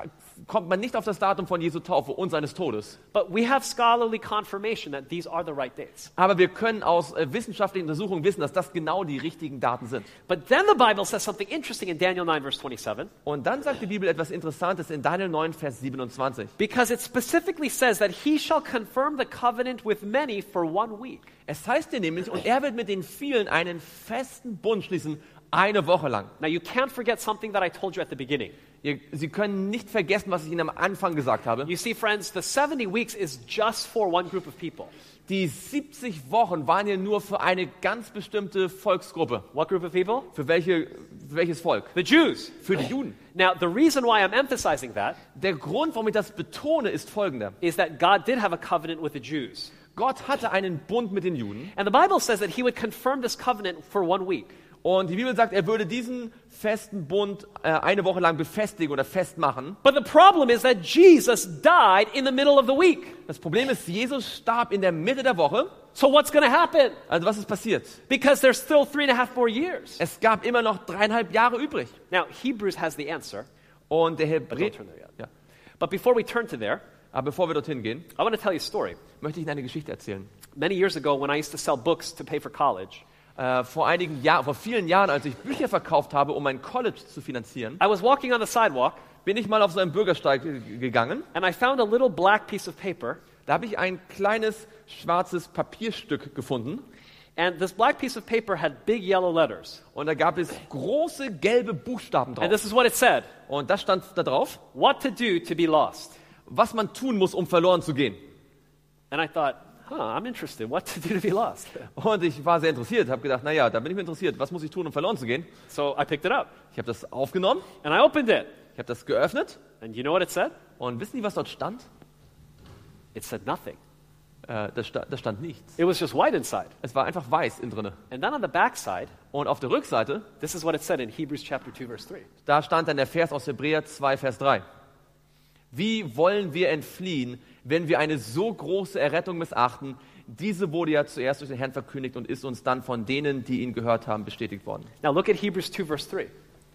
kommt man nicht auf das Datum von Jesu Taufe und seines Todes. But we have scholarly confirmation that these are the right dates. Aber wir können aus äh, wissenschaftlichen Untersuchungen wissen, dass das genau die richtigen Daten sind. But then the Bible says something interesting in Daniel nine, verse twenty-seven. Und dann sagt die Bibel etwas Interessantes in Daniel neun, Vers siebenundzwanzig. Because it specifically says that he shall confirm the covenant with many for one week. Es heißt hier nämlich, und er wird mit den vielen einen festen Bund schließen, eine Woche lang. Now you can't forget something that I told you at the beginning. Ihr, Sie können nicht vergessen, was ich Ihnen am Anfang gesagt habe. You see, friends, the seventy weeks is just for one group of people. Die siebzig Wochen waren ja nur für eine ganz bestimmte Volksgruppe. What group of people? Für, welche, für welches Volk? The Jews. Für die Juden. Now, the reason why I'm emphasizing that Der Grund, warum ich das betone, ist folgender. is that God did have a covenant with the Jews. Gott hatte einen Bund mit den Juden. And the Bible says that he would confirm this covenant for one week. Und die Bibel sagt, er würde diesen festen Bund äh, eine Woche lang befestigen oder festmachen. But the problem is that Jesus died in the middle of the week. Das Problem ist, Jesus starb in der Mitte der Woche. So what's going to happen? Also was ist passiert? Because there's still three and a half more years. Es gab immer noch dreieinhalb Jahre übrig. Now, Hebrews has the answer. Und der But don't Hebräer... turn there yet. Ja. But before we turn to there, Aber bevor wir dorthin gehen, I want to tell you a story. möchte ich Ihnen eine Geschichte erzählen. Many years ago, when I used to sell books to pay for college, Äh, vor einigen Jahren, vor vielen Jahren, als ich Bücher verkauft habe, um mein College zu finanzieren, I was walking on the sidewalk bin ich mal auf so einen Bürgersteig äh, gegangen. and I found a little black piece of paper. Da habe ich ein kleines schwarzes Papierstück gefunden. And this black piece of paper had big yellow letters. Und da gab es große gelbe Buchstaben drauf. And this is what it said. Und da stand da drauf, What to do to be lost. was man tun muss, um verloren zu gehen. And I thought, huh, I'm interested. What to do to be lost? Und ich war sehr interessiert, habe gedacht, naja, da bin ich mir interessiert, was muss ich tun, um verloren zu gehen? So I picked it up Ich habe das aufgenommen, and I opened it. ich habe das geöffnet And you know what it said? und wissen Sie, was dort stand? It said nothing. Äh, da, sta da stand nichts. It was just white inside. Es war einfach weiß innen drinne. And then on the back side, Und auf der Rückseite, this is what it said in Hebrews chapter two, verse three. da stand dann der Vers aus Hebräer zwei, Vers drei. Wie wollen wir entfliehen, wenn wir eine so große Errettung missachten? Diese wurde ja zuerst durch den Herrn verkündigt und ist uns dann von denen, die ihn gehört haben, bestätigt worden. Now look at Hebrews two, verse three.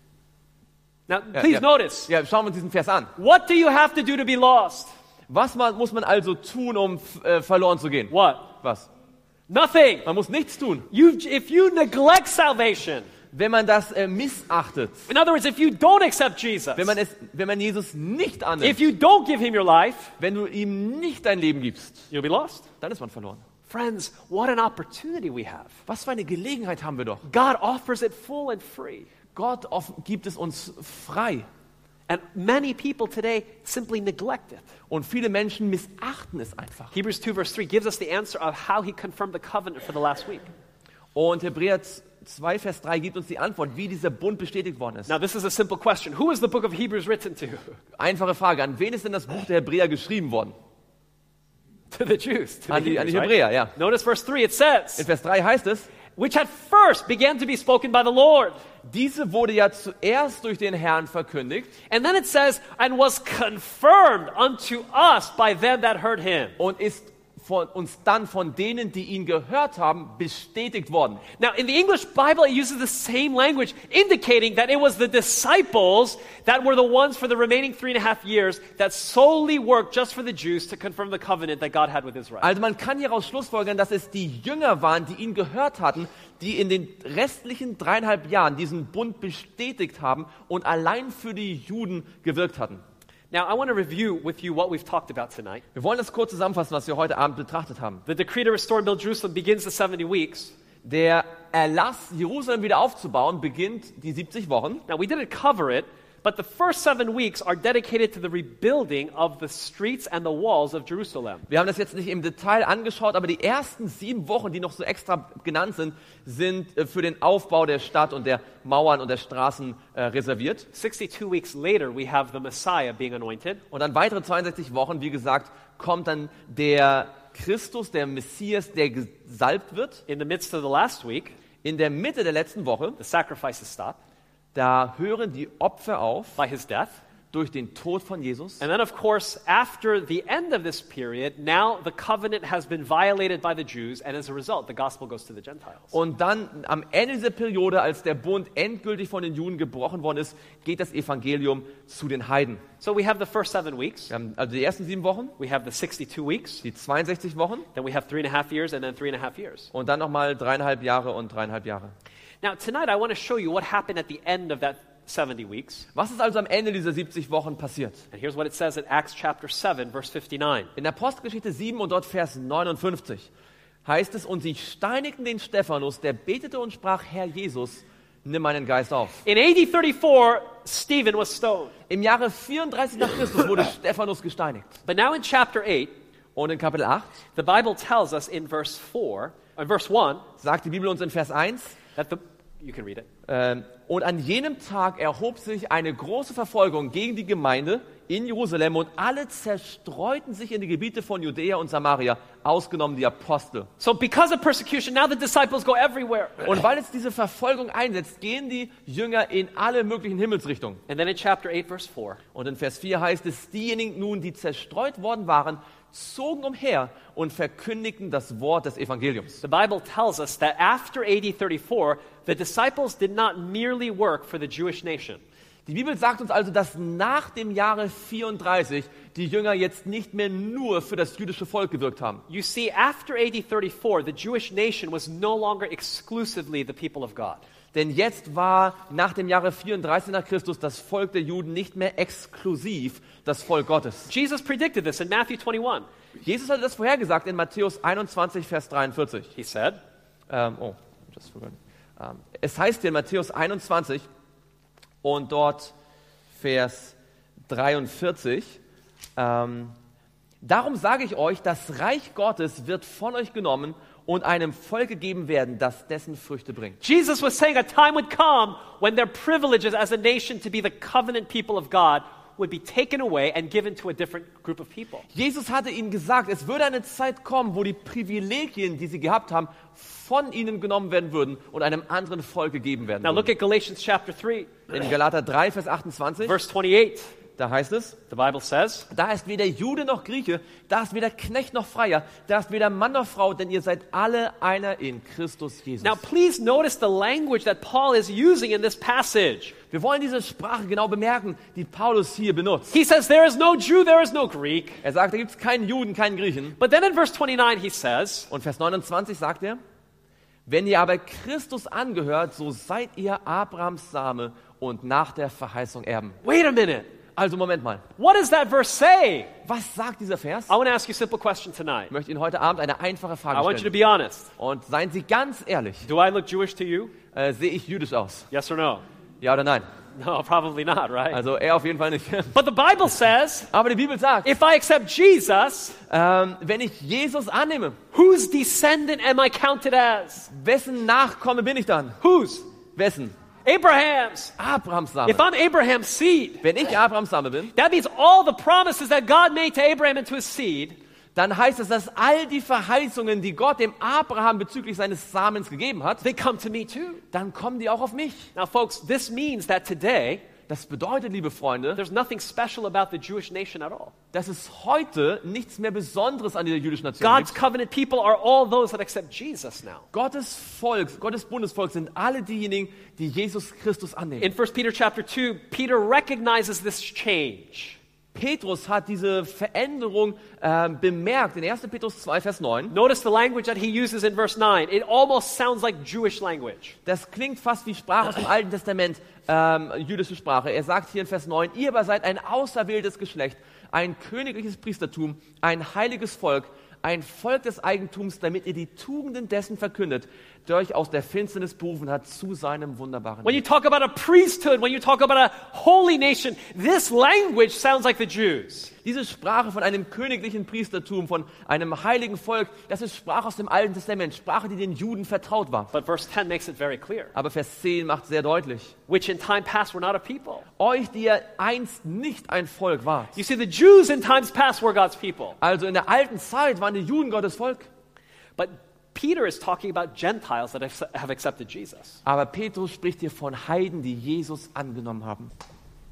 Now, Ja, please ja. notice. Ja, schauen wir uns diesen Vers an. What do you have to do to be lost? Was man, muss man also tun, um f- äh, verloren zu gehen? What? Was? Nothing. Man muss nichts tun. You, if you neglect salvation, Wenn man das äh, missachtet, in other words, if you don't accept Jesus, wenn man, es, wenn man Jesus nicht if annimmt, you don't give him your life, wenn du ihm nicht dein Leben gibst, you'll be lost. dann ist man verloren. Friends, what an opportunity we have. Was für eine Gelegenheit haben wir doch. God offers it full and free. Gott off- gibt es uns frei. And many people today simply neglect it. Und viele Menschen missachten es einfach. Hebrews two, verse three gives us the answer of how he confirmed the covenant for the last week. Und Hebräer zwei, Vers drei gibt uns die Antwort, wie dieser Bund bestätigt worden ist. Now, this is a simple question. Who is the book of Hebrews written to? Einfache Frage, an wen ist denn das Buch der Hebräer geschrieben worden? To the Jews. To An the die, an die Hebrews, Hebräer, right? ja. Notice verse three, it says, In Vers drei heißt es, which at first began to be spoken by the Lord. diese wurde ja zuerst durch den Herrn verkündigt And then it says, and was confirmed unto us by them that heard him. und ist von uns dann von denen, die ihn gehört haben, bestätigt worden. Now, in the English Bible, it uses the same language, indicating that it was the disciples that were the ones for the remaining three and a half years that solely worked just for the Jews to confirm the covenant that God had with Israel. Also man kann hieraus schlussfolgern, dass es die Jünger waren, die ihn gehört hatten, die in den restlichen dreieinhalb Jahren diesen Bund bestätigt haben und allein für die Juden gewirkt hatten. Now, I want to review with you what we've talked about tonight. Wir wollen das kurz zusammenfassen, was wir heute Abend betrachtet haben. The decree to restore and build Jerusalem begins the seventy weeks. Der Erlass, Jerusalem wieder aufzubauen, beginnt die siebzig Wochen. Now, we didn't cover it, but the first seven weeks are dedicated to the rebuilding of the streets and the walls of Jerusalem. Wir haben das jetzt nicht im Detail angeschaut, aber die ersten sieben Wochen, die noch so extra genannt sind, sind äh, für den Aufbau der Stadt und der Mauern und der Straßen äh, reserviert. sixty-two weeks later, we have the Messiah being anointed. Und dann weitere zweiundsechzig Wochen, wie gesagt, kommt dann der Christus, der Messias, der gesalbt wird. In the midst of the last week, In der Mitte der letzten Woche, the sacrifices stop da hören die Opfer auf by his death. durch den Tod von Jesus. And then, of course, after the end of this period, now the covenant has been violated by the Jews, and as a result, the gospel goes to the Gentiles. Und dann am Ende dieser Periode, als der Bund endgültig von den Juden gebrochen worden ist, geht das Evangelium zu den Heiden. So we have the first seven weeks. Wir haben also die ersten sieben Wochen, We have the sixty-two weeks. die zweiundsechzig Wochen Then we have three and a half years, and then three and a half years. und dann nochmal dreieinhalb Jahre und dreieinhalb Jahre. Now, tonight I want to show you what happened at the end of that seventy weeks. Was ist also am Ende dieser siebzig Wochen passiert? And here's what it says in Acts chapter seven, verse fifty-nine. In Apostelgeschichte sieben und dort Vers neunundfünfzig heißt es, und sie steinigten den Stephanus, der betete und sprach, Herr Jesus, nimm meinen Geist auf. In A D thirty-four, Stephen was stoned. Im Jahre vierunddreißig nach Christus wurde Stephanus gesteinigt. But now in chapter eight, Und in Kapitel acht the Bible tells us in verse four, in verse one, sagt die Bibel uns in Vers eins, that the, you can read it. ähm, und an jenem Tag erhob sich eine große Verfolgung gegen die Gemeinde in Jerusalem und alle zerstreuten sich in die Gebiete von Judäa und Samaria, ausgenommen die Apostel. So because of persecution, now the disciples go everywhere. Und weil es diese Verfolgung einsetzt, gehen die Jünger in alle möglichen Himmelsrichtungen. And then in chapter eight, verse four, Und in Vers vier heißt es, diejenigen nun, die zerstreut worden waren, zogen umher und verkündigten das Wort des Evangeliums. the Bible tells us that after A D thirty-four, the disciples did not merely work for the Jewish nation. Die Bibel sagt uns also, dass nach dem Jahre vierunddreißig die Jünger jetzt nicht mehr nur für das jüdische Volk gewirkt haben. You see, after A D thirty-four, the Jewish nation was no longer exclusively the people of God. Denn jetzt war nach dem Jahre vierunddreißig nach Christus das Volk der Juden nicht mehr exklusiv das Volk Gottes. Jesus predicted this in Matthew twenty-one. Jesus hatte das vorhergesagt in Matthäus einundzwanzig, Vers dreiundvierzig. He said, Ähm, oh, just forgot. Ähm, es heißt hier in Matthäus einundzwanzig und dort Vers dreiundvierzig, ähm, darum sage ich euch, das Reich Gottes wird von euch genommen und einem Volk gegeben werden, das dessen Früchte bringt. Jesus was saying a time would come when their privileges as a nation to be the covenant people of God would be taken away and given to a different group of people. Jesus hatte ihnen gesagt, es würde eine Zeit kommen, wo die Privilegien, die sie gehabt haben, von ihnen genommen werden würden und einem anderen Volk gegeben werden Now look würden. at Galatians chapter three, In Galater drei, Vers achtundzwanzig, verse twenty-eight. da heißt es, The Bible says, da ist weder Jude noch Grieche, da ist weder Knecht noch Freier, da ist weder Mann noch Frau, denn ihr seid alle einer in Christus Jesus. now please notice the language that Paul is using in this passage. Wir wollen diese Sprache genau bemerken, die Paulus hier benutzt. He says, there is no Jew, there is no Greek. Er sagt, da gibt es keinen Juden, keinen Griechen. But then in verse twenty-nine, he says, Und Vers neunundzwanzig sagt er, wenn ihr aber Christus angehört, so seid ihr Abrahams Same und nach der Verheißung Erben. wait a minute. Also Moment mal, What does that verse say? was sagt dieser Vers? I want to ask you a simple question tonight. Ich möchte Ihnen heute Abend eine einfache I Frage want you to stellen. be honest. Und seien Sie ganz ehrlich, Do I look Jewish to you? äh, sehe ich jüdisch aus? Yes or no? Ja oder nein? No, probably not, right? Also er auf jeden Fall nicht. But the Bible says, Aber die Bibel sagt, if I accept Jesus, ähm, wenn ich Jesus annehme, whose descendant am I counted as? wessen Nachkomme bin ich dann? Whose? Wessen? Abraham's. Abrahams Same. If I'm Abraham's seed, Wenn ich Abrahams Same bin, that means all the promises that God made to Abraham and to his seed dann heißt es, dass all die Verheißungen, die Gott dem Abraham bezüglich seines Samens gegeben hat, they come to me too. dann kommen die auch auf mich. Now, folks, this means that today Das bedeutet, liebe Freunde, there's nothing special about the Jewish nation at all. dass es heute nichts mehr Besonderes an dieser jüdischen Nation God's gibt. covenant people are all those that accept Jesus now. Gottes Volk, Gottes Bundesvolk sind alle diejenigen, die Jesus Christus annehmen. In First Peter chapter two, Peter recognizes this change. Petrus hat diese Veränderung ähm, bemerkt in erster Petrus zwei, Vers neun. Notice the language that he uses in verse nine. It almost sounds like Jewish language. Das klingt fast wie Sprache aus dem Alten Testament, ähm, jüdische Sprache. Er sagt hier in Vers neun, ihr aber seid ein auserwähltes Geschlecht, ein königliches Priestertum, ein heiliges Volk, ein Volk des Eigentums, damit ihr die Tugenden dessen verkündet, der euch aus der Finsternis berufen hat zu seinem wunderbaren When you Licht. talk about a priesthood, when you talk about a holy nation, this language sounds like the Jews. Diese Sprache von einem königlichen Priestertum, von einem heiligen Volk, das ist Sprache aus dem Alten Testament, Sprache, die den Juden vertraut war. But verse ten makes it very clear. Aber Vers zehn macht sehr deutlich, Which in time past were not a people. euch, die ihr einst nicht ein Volk wart. You see, the Jews in times past were God's people. Also in der alten Zeit waren die Juden Gottes Volk. But Peter is talking about Gentiles that have have accepted Jesus. Aber Petrus spricht hier von Heiden, die Jesus angenommen haben.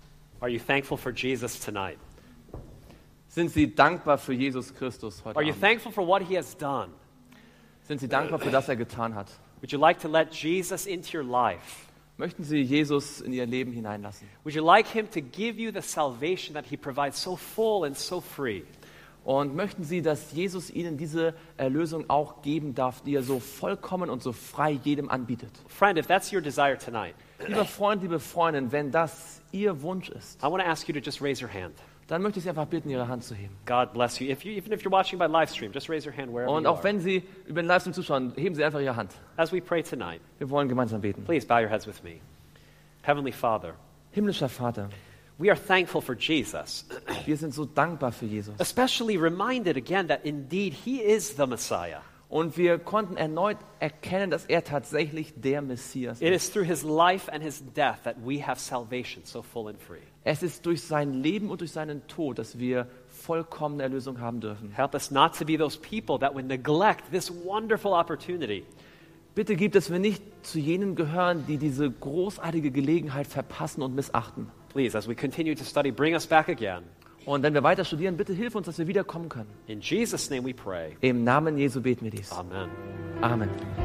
Are you thankful for Jesus tonight? Sind Sie dankbar für Jesus Christus heute Are you Abend? thankful for what he has done? Sind Sie dankbar für das, er getan hat? Would you like to let Jesus into your life? Möchten Sie Jesus in Ihr Leben hineinlassen? Would you like him to give you the salvation that he provides so full and so free? Und möchten Sie, dass Jesus Ihnen diese Erlösung auch geben darf, die er so vollkommen und so frei jedem anbietet? Friend, if that's your desire tonight, Lieber Freund, liebe Freundin, wenn das Ihr Wunsch ist, I want to ask you to just raise your hand. dann möchte ich Sie einfach bitten, Ihre Hand zu heben. God bless you. If you even if you're watching by live stream, just raise your hand wherever Und you auch are. wenn Sie über den Livestream zuschauen, heben Sie einfach Ihre Hand. As we pray tonight, Wir wollen gemeinsam beten. please bow your heads with me. Heavenly Father, Himmlischer Vater, we are thankful for Jesus, wir sind so dankbar für Jesus. especially reminded again that indeed he is the Messiah. Und wir konnten erneut erkennen, dass er tatsächlich der Messias It ist. is through his life and his death that we have salvation so full and free. Es ist durch sein Leben und durch seinen Tod, dass wir vollkommene Erlösung haben dürfen. Help us not to be those people that would neglect this wonderful opportunity. Bitte gib, dass wir nicht zu jenen gehören, die diese großartige Gelegenheit verpassen und missachten. Please, as we continue to study, bring us back again. Und wenn wir weiter studieren, bitte hilf uns, dass wir wiederkommen können. In Jesus' name we pray. Im Namen Jesu beten wir dies. Amen. Amen.